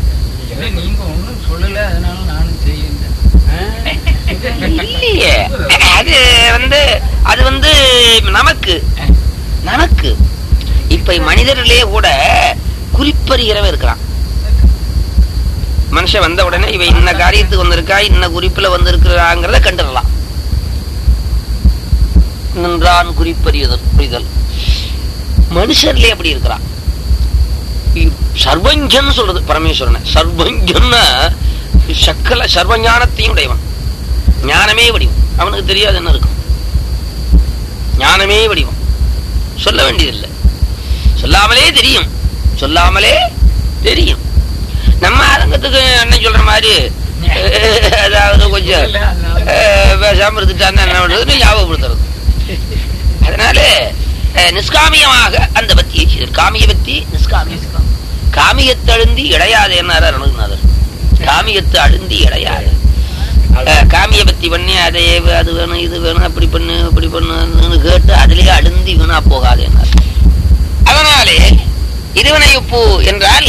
இல்லையே, அது வந்து அது வந்து நமக்கு நமக்கு இப்ப மனிதர்களே கூட குறிப்பறிகிறவ இருக்கிறான். மனுஷன் வந்த உடனே இவ இன்ன காரியத்துக்கு வந்திருக்கா, இன்ன குறிப்புல வந்திருக்கிறாங்கிறத கண்டுடலாம். நின்றான் குறிப்பறிதல் புரிதல். மனுஷர்லயே அப்படி இருக்கிறான். சர்வஞ்சன் சொல்றது பரமேஸ்வரனை. சர்வஞ்சன்னா சக்கல சர்வஞானத்தையும் உடையவன். ஞானமே வடிவம். அவனுக்கு தெரியாது என்ன இருக்கும். ஞானமே வடிவம். சொல்ல வேண்டியதில்லை. சொல்லாமலே தெரியும். சொல்லாமலே தெரியும். நம்ம அரங்கத்துக்கு என்ன சொல்ற மாதிரி அதாவது கொஞ்சம் பேசாம இருந்துட்டான்னு என்ன பண்றது ஞாபகப்படுத்துறது. அதனால நிஷ்காமியமாக அந்த பக்தியை செய்தார். காமிய பக்தி நிஷ்காமியம். காமியத்தை அழுந்தி இடையாது என்னார் அருணகிரிநாதர். காமியத்தை அழுந்தி இடையாது. காமிய பக்தி பண்ணி அதை அது வேணும் இது வேணும் அப்படி பண்ணு அப்படி பண்ணு கேட்டு அதிலேயே அழுந்தி வீணா போகாது என்னார். அதனாலே இருவினை ஒப்பு என்றால்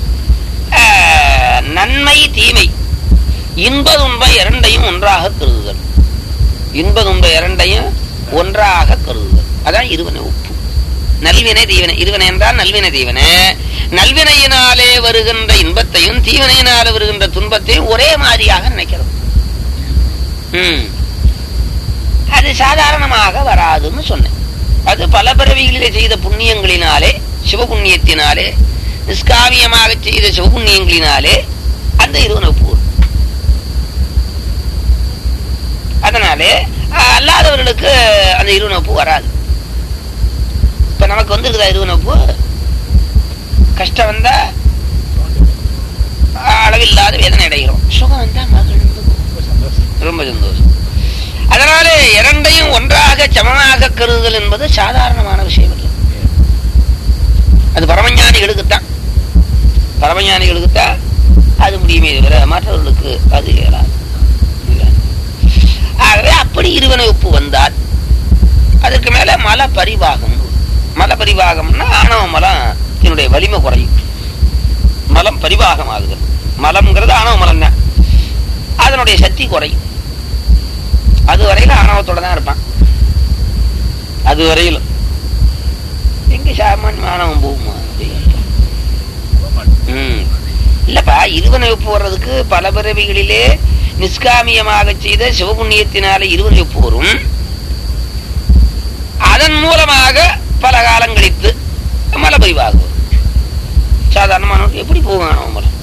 நன்மை தீமை இன்ப துன்ப இரண்டையும் ஒன்றாக கருதுதல். இன்ப துன்ப இரண்டையும் ஒன்றாக கருதுதல். அதான் இருவினை ஒப்பு. நல்வினை தீவினை. இருவினை என்றால் நல்வினை தீவினை. நல்வினையினாலே வருகின்ற இன்பத்தையும் தீவினையினாலே வருகின்ற துன்பத்தையும் ஒரே மாதிரியாக நினைக்கிறது. உம் அது சாதாரணமாக வராதுன்னு சொன்னேன். அது பல பிறவிகளிலே செய்த புண்ணியங்களினாலே, சிவபுண்ணியத்தினாலே, நிஷ்காமியமாக செய்த சிவபுண்ணியங்களினாலே அந்த இருவன ஒப்பு வரும். அதனாலே அல்லாதவர்களுக்கு அந்த இருவன ஒப்பு வராது. இப்ப நமக்கு வந்துருக்குதா இருவன ஒப்பு? கஷ்டம் வந்தா அளவில்லாத வேதனை அடைகிறோம், சுகம் வந்தா மகிழ்ந்து ரொம்ப சந்தோஷம். அதனாலே இரண்டையும் ஒன்றாக சமமாக கருதுதல் என்பது சாதாரணமான விஷயம் இல்லை. அது பரமஞானிகளுக்குத்தான் பரமஞானிகளுக்குத்தான் அது முடியுமே தவிர மற்றவர்களுக்கு அது இயலாது. ஆகவே அப்படி இருவனை ஒப்பு வந்தால் அதற்கு மேல மல பரிபாகம். மல பரிபாகம்னா ஆணவ மலம் என்னுடைய வலிமை குறையும். மலம் பரிபாகம் ஆகுது. மலம்ங்கிறது ஆணவ மலம் தான், அதனுடைய சக்தி குறையும். அது வரையில ஆணவத்தோட தான் இருப்பான். அது வரையிலும் எங்க சாமான் ஆணவம் போகுமா? உம் இல்லப்பா, இருவனை ஒப்பு வர்றதுக்கு பல பிறவிகளிலே நிஷ்காமியமாக செய்த சிவபுண்ணியத்தினாலே இருவனை ஒப்பு வரும். அதன் மூலமாக பல காலம் கழித்து மலபரிவாகும். சாதாரணமான எப்படி போகும் ஆணவ மலம்?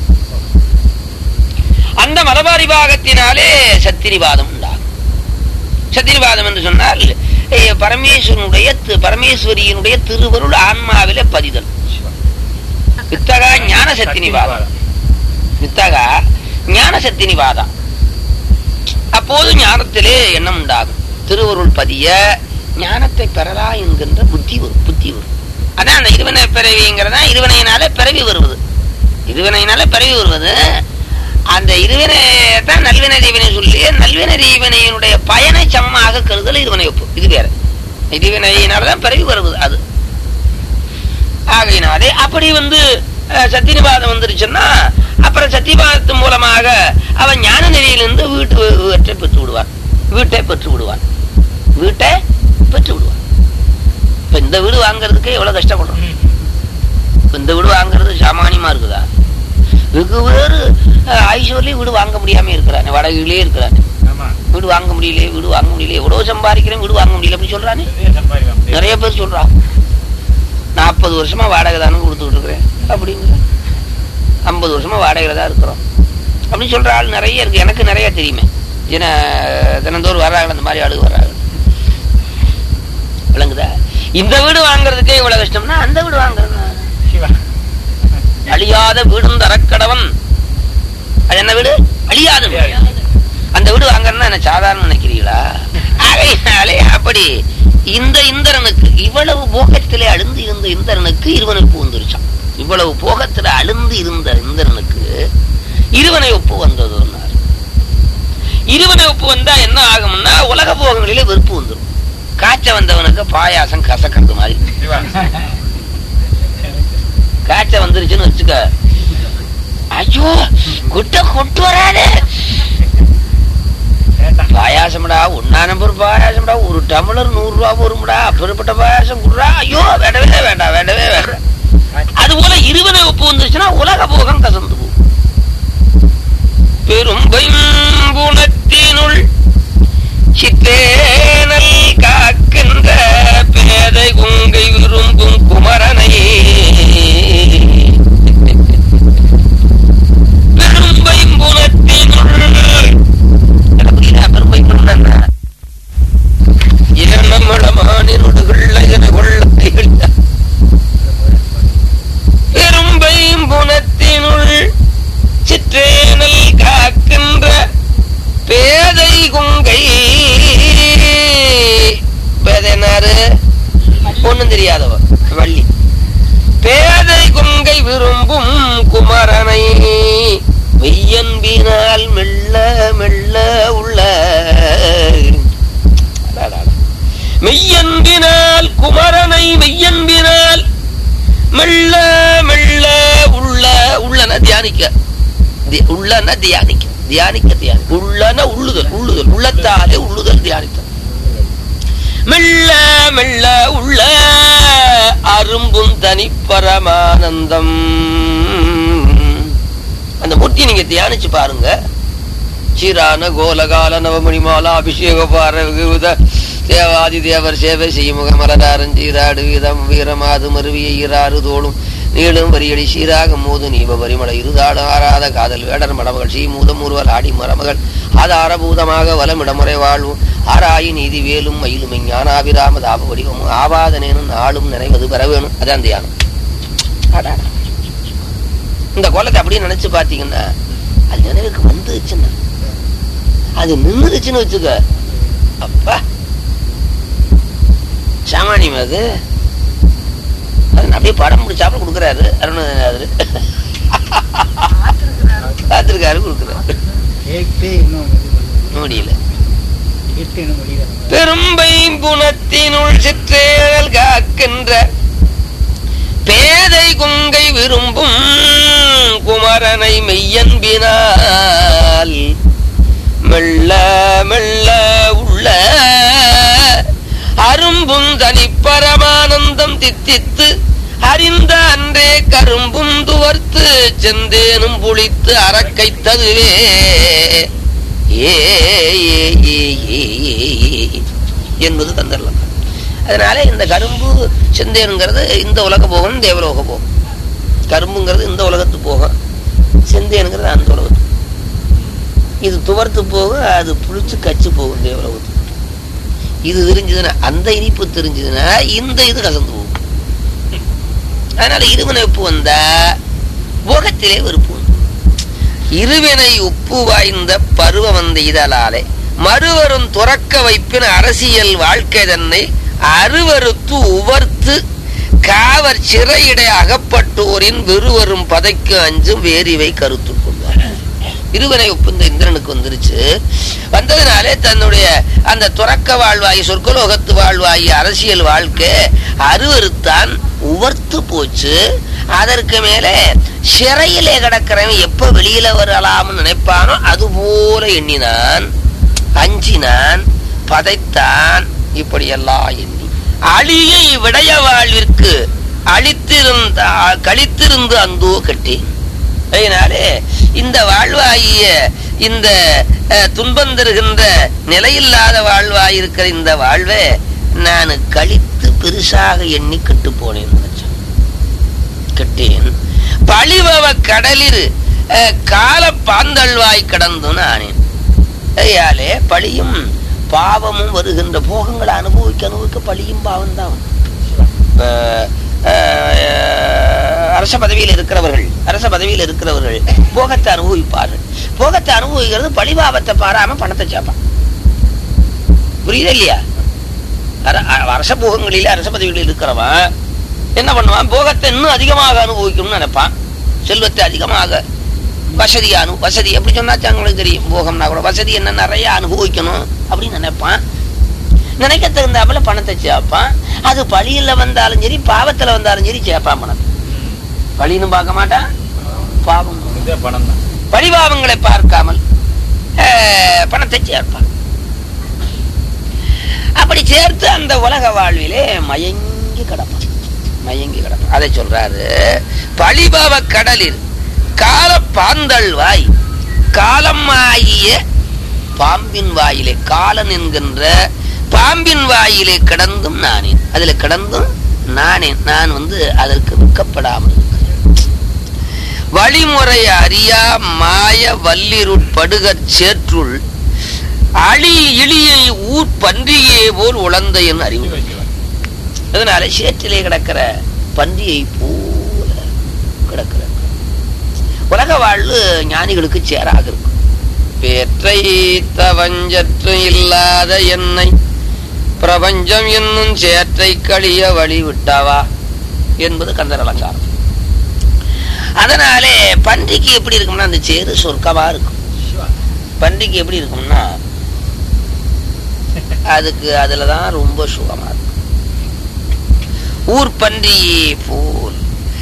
அந்த மலபரிவாகத்தினாலே சத்திரிவாதம் உண்டாகும். சத்திரிவாதம் என்று சொன்னால் பரமேஸ்வரனுடைய பரமேஸ்வரியினுடைய திருவருள் ஆன்மாவிலே பதிதல். வித்தகா ஞான சத்தினிவாதம். வித்தகா ஞான சத்தினிவாதம். அப்போது ஞானத்திலே எண்ணம் உண்டாகும். திருவருள் பதிய ஞானத்தை பெறலா என்கின்ற புத்தி வரும். புத்தி வரும். அதான் அந்த இருவினை பிறவிங்கிறதா இருவினையினால பிறவி வருவது. இருவினையினால பிறவி வருவது. அந்த இருவினைத்தான் நல்வினை தீவினை சொல்லி நல்வினை தீவினையினுடைய பயனை சமமாக கருதல் இருவினை ஒப்பு. இது வேற. இருவினையினாலதான் பிறவி வருவது அது. ஆகையினாலே அப்படி வந்து சத்தியபாதம் வந்துருச்சுன்னா அப்புறம் சத்தியபாதத்து மூலமாக அவன் ஞான நிலையிலிருந்து வீட்டு வீட்டை பெற்று விடுவான். வீட்டை பெற்று விடுவான். வீட்டை பெற்று விடுவான். இப்ப இந்த வீடு வாங்கறதுக்கு எவ்வளவு கஷ்டப்படுறோம். இந்த வீடு வாங்குறது சாமானியமா இருக்குதா? வெகு பேரு ஐஸ்வர்லயும் வீடு வாங்க முடியாம இருக்கிறானே, வடகிலே இருக்கிறானே. வீடு வாங்க முடியல, வீடு வாங்க முடியல, எவ்வளவு சம்பாதிக்கிறேன், வீடு வாங்க முடியல அப்படி சொல்றானே. நிறைய பேர் சொல்றான். நாற்பது வருஷமா வாடகை தானே கொடுத்துக்கிட்டு இருக்கிறேன் அப்படிங்கிற, ஐம்பது வருஷமா வாடகையில தான் இருக்கிறோம் அப்படின்னு சொல்ற ஆள் நிறைய இருக்கு. எனக்கு நிறைய தெரியுமே. ஏன்னா தினந்தோறும் வர்றாங்க, அந்த மாதிரி ஆளுங்க வர்றாங்க. விளங்குதா? இந்த வீடு வாங்குறதுக்கே இவ்வளவு கஷ்டம்னா அந்த வீடு வாங்குறது அழியாத வீடும் தரக்கடவன். அது என்ன வீடு? அழியாத வீடு. அந்த வீடு வாங்கறதுன்னா என்ன சாதாரண நினைக்கிறீங்களா? ஆகையினாலே அப்படி இந்த இந்திரனுக்கு இவ்வளவு போகத்திலே அழுந்து இருந்த இந்திரனுக்கு இருவனை ஒப்பு வந்துருச்சான். இவ்வளவு போகத்துல அழுந்து இருந்த இந்திரனுக்கு இருவனை ஒப்பு வந்தது. இருவனை ஒப்பு வந்தா என்ன ஆகும்னா உலக போகங்களிலே வெறுப்பு வந்துடும். காய்ச்ச வந்தவனுக்கு பாயாசம் கசக்கிறது மாதிரி. காய்ச்ச வந்துருச்சுன்னு வச்சுக்க, ஐயோ குட்ட கொட்டு வராது பாயாசம்டா, ஒன்னா நம்பர் பாயாசம்டா, ஒரு டம்ளர் நூறு ரூபா வரும்டா, அப்பேற்பட்ட பாயாசம் குடுறா, ஐயோ வேண்டவே வேண்டாம் வேண்டவே வேண்டாம். அது போல இருவனை ஒப்பு வந்துருச்சுன்னா உலக போகம் கசந்து போகும். பெரும் பைம்புணத்தினுள் சித்தேனல் காக்கின்ற பேதை குங்கை விரும்பும் குமரனை பெரும் பைம்புணத்தினுள் பெரும்பைம்புணத்தினுள் சிற்றேனல் காக்கின்ற பேதை குங்கை. பேதைனாரு ஒண்ணும் தெரியாதவ வள்ளி. பேதை குங்கை விரும்பும் குமரனை மெய்யன்பினால் மெல்ல மெல்ல உள்ள மெய்யன்பினால் குமரனை மெய்யன்பினால் மெல்ல மெல்ல உள்ள. உள்ளன தியானிக்க, உள்ளன தியானிக்க, தியானிக்க தியானி உள்ளன உள்ளுதல், உள்ளுதல் உள்ளத்தாலே உள்ளுதல் தியானித்தல். மெல்ல மெல்ல உள்ள அரும்பும் தனி பரமானந்தம். அந்த மூர்த்தியை நீங்க தியானிச்சு பாருங்க. சீரான கோலகால நவமணி மாலா அபிஷேக பார தேவாதி தேவர் சேவை செய்முக மலராரன் சீராடு வீதம் வீரமாது மருவிய ஈராறு தோளும் நீளும் வரியடி சீராக மோது நீவ வரிமலை இருதாடு ஆறாத காதல் வேடர் மடமகள் சீமூதம் ஒருவர் ஆடி மரமகள் ஆதாரபூதமாக வளமிடமுறை வாழ்வும் ஆராயி நீதி வேலும் மயிலும் ஞானாபிராம தாப வடிவமும் ஆவாதனேனும் நாளும் நினைவது பெற வேணும். அதான் தியானம். இந்த கோலத்தை அப்படியே நினைச்சு பாத்தீங்கன்னா அது நினைவுக்கு வந்துச்சுன்னா அது நின்றுச்சுன்னு வச்சுக்க, அப்பா சாமானியம் அது. அப்படியே படம் முடிச்சாப்புல கொடுக்குறாரு அருணாதிரி, பார்த்திருக்காரு கொடுக்குறாரு. முடியல. பெரும்பை புனத்தினுள் சிற்றேழல் காக்கின்ற பேதை குங்கை விரும்பும் குமரனை மெய்யன்பினால் மெல்ல மெல்ல உள்ள அரும்பும் தனி பரமானந்தம் தித்தித்து அறிந்த அன்றே கரும்பும் துவர்த்து செந்தேனும் புளித்து அறக்கைத்ததுவே ஏ என்பது கந்தர்லம். அதனால இந்த கரும்பு செந்தேனுங்கிறது இந்த உலக போகும், தேவலோக போகும். கரும்புங்கிறது இந்த உலகத்து போகும், செந்தேனுங்கிறது அந்த உலகத்து. இது துவர்த்து போக, அது புளிச்சு கச்சு போகும் தேவலோகத்து. இது தெரிஞ்சதுன்னா, அந்த இனிப்பு தெரிஞ்சதுன்னா இந்த இது கலந்து போகும். அதனால இருவினை உப்பு வந்தா போகத்திலே வெறுப்பு. இருவினை உப்பு வாய்ந்த பருவ வந்த இதழாலே மறுவரும் துறக்க வைப்பின் அரசியல் வாழ்க்கை தன்னை அறுவறுத்து உவர்த்து காவர் சிறையிடை அகப்பட்டோரின் வெறுவரும் பதைக்கு அஞ்சும் வேறிவை கருத்து கொண்டார். இருவினை உப்பு இந்த இந்திரனுக்கு வந்துருச்சு. வந்ததுனாலே தன்னுடைய அந்த துறக்க வாழ்வாய் சொர்க்கலோகத்து வாழ்வாய் அரசியல் வாழ்க்கை அறுவறுத்தான், உவர்த்து போச்சு. அதற்கு மேலே சிறையிலே கிடக்கிறவன் எப்ப வெளியில வரலாம்னு நினைப்பானோ அது போல எண்ணினான், அஞ்சினான், பதைத்தான். இப்படி எல்லாம் எண்ணி அழியை விடைய வாழ்விற்கு அழித்திருந்த கழித்திருந்து அந்தோ கட்டி. அதனாலே இந்த வாழ்வாகிய இந்த துன்பம் தருகின்ற நிலையில்லாத வாழ்வாயிருக்கிற இந்த வாழ்வை நான் கழித்து பெருசாக எண்ணி கெட்டு போனேன் கெட்டேன். பழிவவ கடலில் கால பாந்தழ்வாய் கடந்து நானேன். ஐயாலே பழியும் பாவமும் வருகின்ற போகங்களை அனுபவிக்க அனுபவிக்க பழியும் பாவம் தான். அரச பதவியில் இருக்கிறவர்கள் அரச பதவியில் இருக்கிறவர்கள் போகத்தை அனுபவிப்பார்கள். போகத்தை அனுபவிக்கிறது பழிபாவத்தை பாராம பணத்தை சேர்ப்பான். புரியுது இல்லையா? அரச போகங்களில அரச பதவிகளில் இருக்கிறவன் என்ன பண்ணுவான்? போகத்தை இன்னும் அதிகமாக அனுபவிக்கணும்னு நினைப்பான். செல்வத்தை அதிகமாக, வசதி அனு வசதி எப்படி சொன்னா உங்களுக்கு தெரியும். போகம்னா கூட வசதி என்ன நிறைய அனுபவிக்கணும் அப்படின்னு நினைப்பான். நினைக்க தகுந்தாப்புல பணத்தை சேர்ப்பான். அது பழியில வந்தாலும் சரி பாவத்துல வந்தாலும் சரி சேர்ப்பான் பணத்தை. பழின்னு பார்க்க மாட்டான், பாவம் பழிபாவங்களை பார்க்காமல் பணத்தை சேர்ப்பான். அப்படி சேர்த்து அந்த உலக வாழ்விலே மயங்கி கிடப்பான், மயங்கி கிடப்பான். அதை சொல்றாரு, பழிபாவ கடலில் கால பாந்தழ்வாய் காலம் ஆகிய பாம்பின் வாயிலே, காலன் என்கின்ற பாம்பின் வாயிலே கிடந்தும் நானேன். அதுல கிடந்தும் நானேன். நான் வந்து அதற்கு விற்கப்படாமல் இருக்கிறேன். வழிமுறை அறியா மாய வல்லிருட்படுகற் சேற்றுள் அழி இழியை ஊர் பன்றியே போல் உழந்த என் அறிவு. அதனால சேற்றிலே கிடக்கிற பன்றியை போல கிடக்கிற உலக வாழ்வு ஞானிகளுக்கு சேராக இருக்கும். பேற்றை தவஞ்சற்று இல்லாத என்னை பிரபஞ்சம் என்னும் சேற்றை கழிய வழி விட்டாவா என்பது கந்தர் அலங்காரம். அதனாலே பன்றிக்கு எப்படி இருக்கும்னா அந்த சேரு சொர்க்கமா இருக்கும். பன்றிக்கு எப்படி இருக்கும்னா அதுக்கு அதுலதான் ரொம்ப சுகமா இருக்கும். ஊர் பன்றி போல்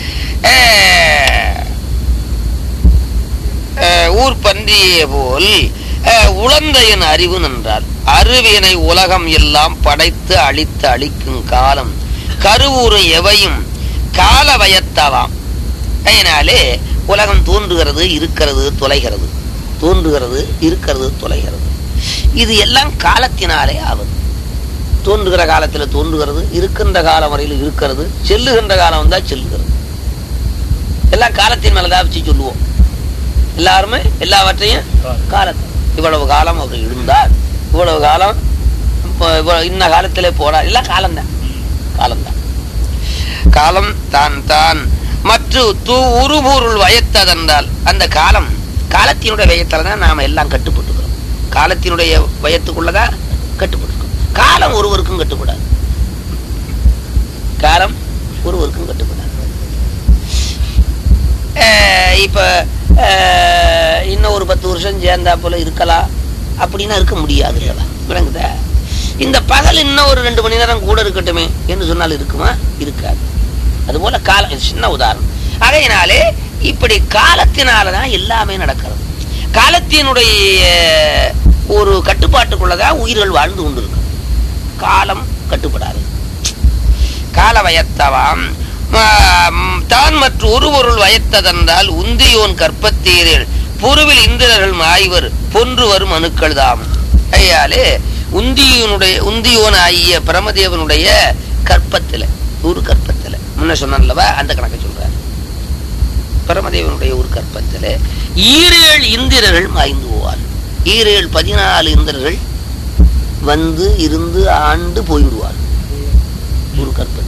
ஊர் பன்றியே போல் உழந்த என் அறிவு நின்றார். அருவினை உலகம் எல்லாம் படைத்து அழித்து அழிக்கும் காலம் கருவூறு எவையும் கால வயத்தவாம். அதனாலே உலகம் தோன்றுகிறது, இருக்கிறது, தொலைகிறது, தோன்றுகிறது, இருக்கிறது, தொலைகிறது. இது எல்லாம் காலத்தினாலே ஆவது. தோன்றுகிற காலத்துல தோன்றுகிறது, இருக்கின்ற காலம் வரையில் இருக்கிறது, செல்லுகின்ற காலம் வந்தா செல்லுகிறது. எல்லாம் காலத்தின் மேலதான் வச்சு சொல்லுவோம். எல்லாருமே எல்லாவற்றையும் காலத்தை இவ்வளவு காலம் அவர் இருந்தார், இவ்வளவு காலம் இன்ன காலத்திலே போறார், எல்லாம் காலம்தான். காலம்தான் காலம் தான் தான் மற்ற உருபொருள் வயத்ததென்றால் அந்த காலம் காலத்தினுடைய வயத்துல தான் நாம எல்லாம் கட்டுப்பட்டுக்கிறோம். காலத்தினுடைய வயத்துக்குள்ளதான் கட்டுப்பட்டுக்கிறோம். காலம் ஒருவருக்கும் கட்டுப்படாது. காலம் ஒருவருக்கும் கட்டுப்படாது. இப்ப இன்னும் ஒரு பத்து வருஷம் சேர்ந்தா போல இருக்கலாம் அப்படின்னா இருக்க முடியாது. விளங்குதா? இந்த பகல் இன்னும் ஒரு ரெண்டு மணி நேரம் கூட இருக்கட்டுமே என்று சொன்னால் இருக்குமா? இருக்காது. அதுபோல காலம் சின்ன உதாரணம். ஆகையினாலே இப்படி காலத்தினாலதான் எல்லாமே நடக்கிறது. காலத்தினுடைய ஒரு கட்டுப்பாட்டுக்குள்ளதான் உயிர்கள் வாழ்ந்து கொண்டிருக்கு. காலம் கட்டுப்படாது. கால வயத்தவாம் தான் மற்ற ஒரு பொருள் வயத்ததென்றால் உந்தியோன் கற்பத்தீரில் பொருவில் இந்திரர்கள் மாய்வர் பொன்று வரும் அணுக்கள் தாம். ஐயாலே உந்தியனுடைய உந்தியோன் ஆகிய பிரமதேவனுடைய கற்பத்துல ஒரு கற்பத்துல முன்ன சொன்னல்லவா அந்த கணக்கு சொல்றாரு. பிரமதேவனுடைய ஒரு கற்பத்துல ஈரேழு இந்திரர்கள் மாய்ந்து போவார். ஈரேழு பதினாலு இந்திரர்கள் வந்து இருந்து ஆண்டு போய்விடுவார். ஒரு கற்பத்தில்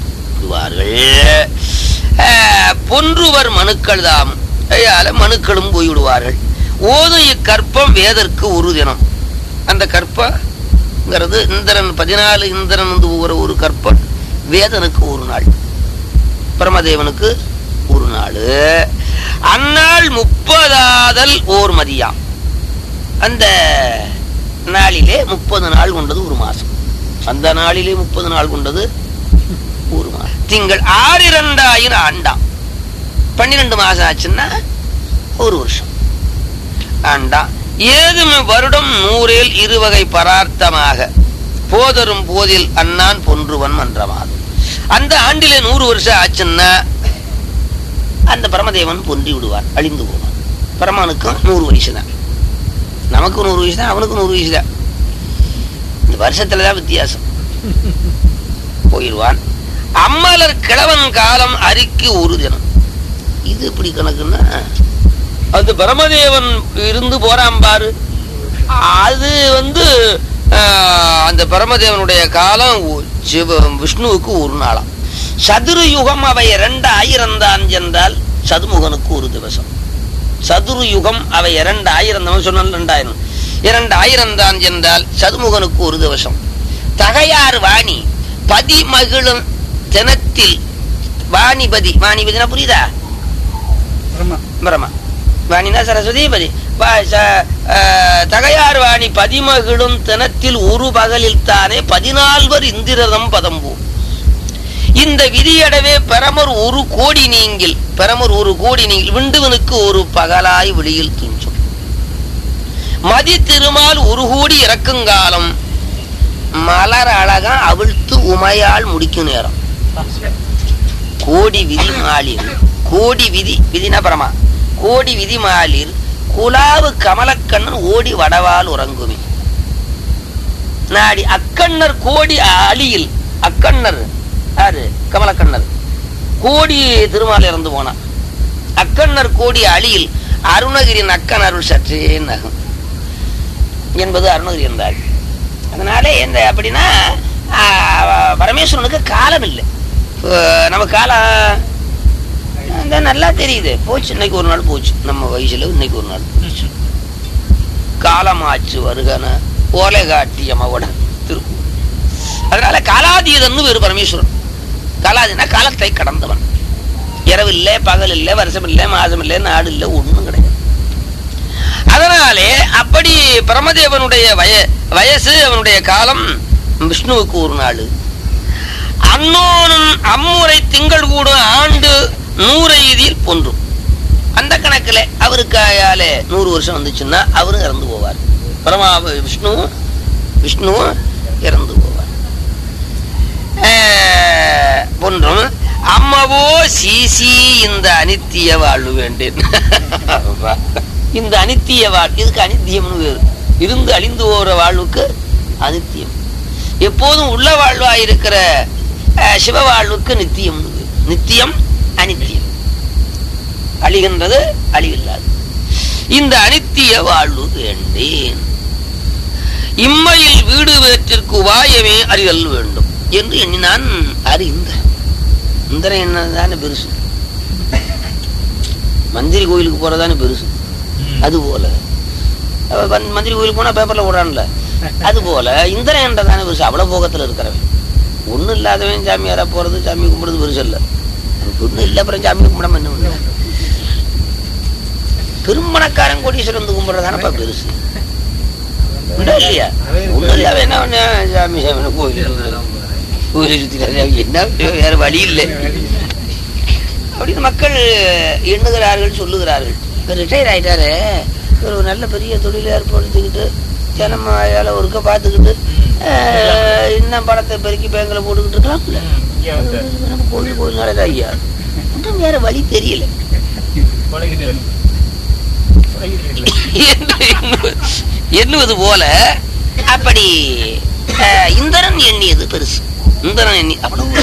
பொன்றுவர் மனுக்கள் தாம். மனுக்களும் போய்விடுவார்கள். ஓதும் இக்கற்பம் வேதற்கு ஒரு தினம். அந்த கற்பங்கிறது இந்திரன் பதினாலு இந்திரன் வந்து ஒவ்வொரு ஒரு கற்பம் வேதனுக்கு ஒரு நாள், பிரமதேவனுக்கு ஒரு நாள். அந்நாள் முப்பதாதல் ஓர் மதியாம். அந்த நாளிலே முப்பது நாள் கொண்டது ஒரு மாசம். அந்த நாளிலே முப்பது நாள் கொண்டது ஒரு மாசம். திங்கள் ஆறு இரண்டாயிரம் ஆண்டாம். பன்னிரண்டு மாசம் ஆச்சுன்னா ஒரு வருஷம் ஆண்டா. ஏதும் வருடம் நூறில் இருவகை பரார்த்தமாக போதரும் போதில் அண்ணான் பொன்றுவன் மன்றமாகும். அந்த ஆண்டிலே நூறு வருஷம் ஆச்சுன்னா அந்த பரமதேவன் பொன்றி விடுவார், அழிந்து போவார். பரமானுக்கும் நூறு வயசு தான், நமக்கு நூறு வயசு தான், அவனுக்கு நூறு வயசு தான். இந்த வருஷத்துலதான் வித்தியாசம். போயிடுவான். அம்மலர் கிழவன் காலம் அரிக்கு ஒரு தினம். இது எப்படி கணக்குன்னா அந்த பரமதேவன் இருந்து போறான் பாரு, அது வந்து அந்த பரமதேவனுடைய காலம் விஷ்ணுவுக்கு ஒரு நாளாம். சதுரு யுகம் அவை இரண்டாயிரம் தான் என்றால் சதுமுகனுக்கு ஒரு திவசம். சதுரு யுகம் அவை இரண்டாயிரம் தான் சொன்னால் இரண்டாயிரம் இரண்டாயிரம் தான் என்றால் சதுமுகனுக்கு ஒரு திவசம். தகையார் வாணி பதி மகிழும் தினத்தில் வாணிபதி. வாணிபதினா புரியுதா? பிரமா. வாணினா சரஸ்வதி பதி. தகையார் வாணி பதிமகிழும் தினத்தில் ஒரு பகலில் தானே பதினால்வர் இந்திரதம் பதம்பூ. இந்த விதியடவே பெறமர் ஒரு கோடி நீங்கில் பெறமர் ஒரு கோடி நீங்கில் விண்டுவனுக்கு ஒரு பகலாய் வெளியில் துஞ்சும். மதி திருமால் ஒரு கோடி இறக்குங்காலம் மலர் அழகா அவிழ்த்து உமையால் முடிக்கும் நேரம். கோடி விதி மாலில் கோடி விதி விதினா பரமா கோடி விதி மாலில் குலாவு கமலக்கண்ணன் ஓடி வடவால் உறங்குமே. நாடி அக்கண்ணர் கோடி அழியில் அக்கண்ணர் யாரு? கமலக்கண்ணர். கோடி திருமால் இறந்து போனான். அக்கண்ணர் கோடி அழியில் அருணகிரி நக்கன் அருள் சற்றே நகும் என்பது அருணகிரி என்றார். அதனால என்ன அப்படின்னா பரமேஸ்வரனுக்கு காலம் இல்லை. நம்ம காலம் நல்லா தெரியுது. போச்சு, இன்னைக்கு ஒரு நாள் போச்சு. நம்ம வயசுல இன்னைக்கு ஒரு நாள் போச்சு. காலமாச்சு வருகன ஓலை காட்டிய மவட திருக்கு. அதனால காலாதீதன்னு வேறு பரமேஸ்வரன். காலாதீனா காலத்தை கடந்தவன். இரவு இல்லை, பகல் இல்லை, வருஷம் இல்லை, மாதம் இல்லை, நாடு இல்லை, ஒண்ணும் கிடையாது. அதனாலே அப்படி பிரமதேவனுடைய வய வயசு அவனுடைய காலம் விஷ்ணுவுக்கு ஒரு நாள். அன்னோனும் அம்முறை திங்கள் கூட ஆண்டு நூறு இதில் பொன்றும். அந்த கணக்குல அவருக்கு நூறு வருஷம் வந்துச்சுன்னா அவரும் இறந்து போவார். பரமா விஷ்ணுவும் விஷ்ணுவும் இறந்து போவார். பொன்றும் அம்மவோ சீசி இந்த அனித்திய வாழ்வு வேண்டேன். இந்த அனித்திய வாழ் இதுக்கு அனித்தியம்னு வேறு. இருந்து அழிந்து போகிற வாழ்வுக்கு அனித்தியம். எப்போதும் உள்ள வாழ்வாயிருக்கிற சிவ வாழ்வுக்கு நித்தியம். நித்தியம் அனித்தியம், அழிகின்றது அழிவில்லாது. இந்த அனித்திய வாழ்வு வேண்டேன். இம்மையில் வீடு வேற்றிற்கு உபாயமே அறிதல் வேண்டும் என்று எண்ணினான். அறிந்த இந்திரன் என்னதானே பெருசு, மந்திரி கோயிலுக்கு போறதானே பெருசு. அது போல மந்திரி கோயிலுக்கு போனா பேப்பர்ல போடுறான்ல, அது போல இந்திரன் என்றதானே பெருசு. அவ்வளவு போகத்துல இருக்கிறவன், ஒண்ணும் இல்லாதவன் சாமியாரா போறது, சாமி கும்பிடுறது பெருசு இல்ல. ஒண்ணும் இல்ல அப்புறம் சாமி கும்பிடாம என்ன பண்ண? பெரும்பணக்காரன் கோடீஸ்வரன் வந்து கும்பிடுறதானப்பா பெருசு இல்லையா? ஒண்ணும் இல்ல அவன் என்ன சாமி சாமி கோயில் கோயில் சுத்தி என்ன வேற வழி இல்லை அப்படின்னு மக்கள் எண்ணுகிறார்கள், சொல்லுகிறார்கள். இப்ப ரிட்டையர் ஆயிட்டாரு, ஒரு நல்ல பெரிய தொழில ஏற்படுத்திக்கிட்டு ஜனம் வேலை ஒருக்க பார்த்துக்கிட்டு இன்னும் படத்தை பெருக்கி பேங்கில் போட்டுக்கிட்டு இருக்கலாம்ல. நம்ம கோயில் கோயில் நடக்க ஐயா இன்னும் வேற வழி தெரியல எண்ணுவது போல அப்படி இந்திரன் எண்ணியது பெருசு. இந்திரன் எண்ணி அவ்வளவு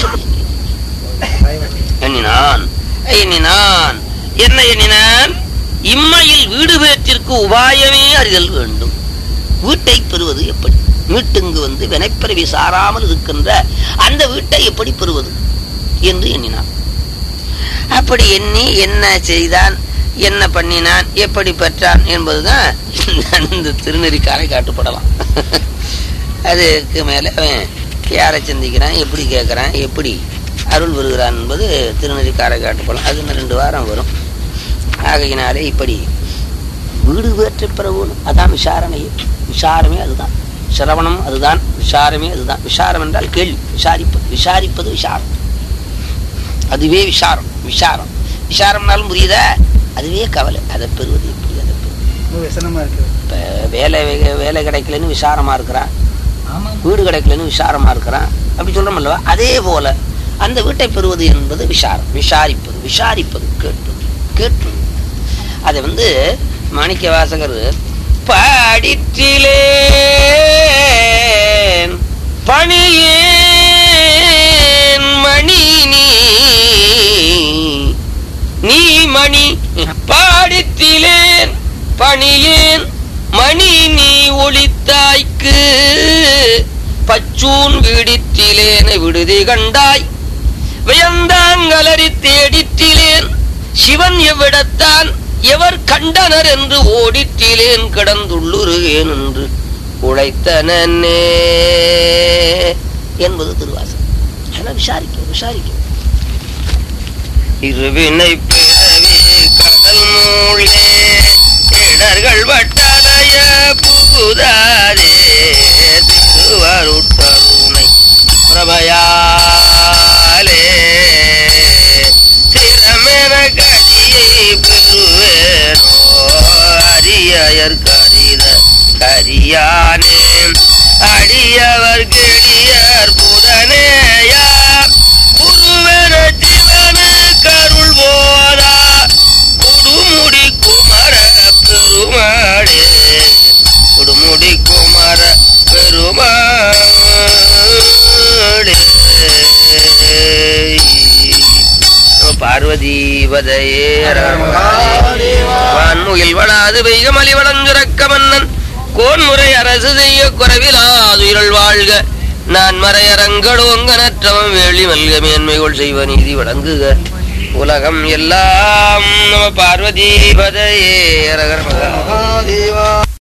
எண்ணினான் எண்ணினான் என்ன எண்ணினான்? இம்மையில் வீடு பேற்றிற்கு உபாயமே அறிதல் வேண்டும். வீட்டை பெறுவது எப்படி? வீட்டுங்கு வந்து வினைப்பிறவி சாராமல் இருக்கின்ற அந்த வீட்டை எப்படி பெறுவது என்று எண்ணினான். அப்படி எண்ணி என்ன செய்தான், என்ன பண்ணினான், எப்படி பெற்றான் என்பதுதான் இந்த திருநெறிக்காரை காட்டுப்படலாம். அதுக்கு மேல அவன் யாரை சிந்திக்கிறான், எப்படி கேட்கிறான், எப்படி அருள் வருகிறான் என்பது திருநெறிக்காரை காட்டுப்படலாம். அது ரெண்டு வாரம் வரும். ஆகையினாலே இப்படி வீடு வேற்றை பெறவும் அதான் விசாரணையே. விசாரமே அதுதான், சிரவணம் அதுதான், விசாரமே அதுதான். விசாரம் என்றால் கேள்வி, விசாரிப்பது. விசாரிப்பது விசாரம், அதுவே விசாரம். விசாரம் விசாரம்னாலும் புரியுதா? அதுவே கவலை. அதை பெறுவது எப்படி? அதை பெறுவது இப்ப வேலை வேலை கிடைக்கலன்னு விசாரமா இருக்கிறான், வீடு கிடைக்கலன்னு விசாரமா இருக்கிறான், அப்படி சொல்றோம் அல்லவா? அதே போல அந்த வீட்டை பெறுவது என்பது விசாரம். விசாரிப்பது, விசாரிப்பது, கேட்டு கேட்டு அதை வந்து மாணிக்க வாசகர் பாடிற்றிலே பணியேன் மணி நீ நீ மணி பாடித்திலேன் பணியேன் மணி நீ ஒளித்தாய்க்கு பச்சூன் வீடிற்றிலேன் விடுதி கண்டாய் வியந்தாங்கலறி தேடிற்றிலேன் சிவன் எவ்விடத்தான் எவர் கண்டனர் என்று ஓடிற்றிலேன் கடந்துள்ளுருகேன் என்று உழைத்தனே என்பது திருவாசகம். அதெல்லாம் விசாரிக்க விசாரிக்க இருவினை பிறவி கடல் மூழே இடர்கள் வட்டடைய புகுதாரே திருவருட்கருணை பிரபயாலே திறமென கதியை பெறுவேனோ அரியர் கரித கரியானே அடியவர் கெடியர் புதனேயா குருவென ஜீவனு கருள் போதா குடுமுடி குமர பெருமாளே குடுமுடி குமர பெருமாளே. பார்வதீபதையே வான்முகில் வளாது பெய்கமலி வளஞ்சுரக்க மன்னன் கோன்முறை அரசு செய்ய குறைவிலாதுயிரள் வாழ்க நான் மறையரங்களோங்க நற்றவம் வேளி மல்க மேன்மைகள் செய்வ நீதி வழங்குக உலகம் எல்லாம் நம பார்வதீபதையே.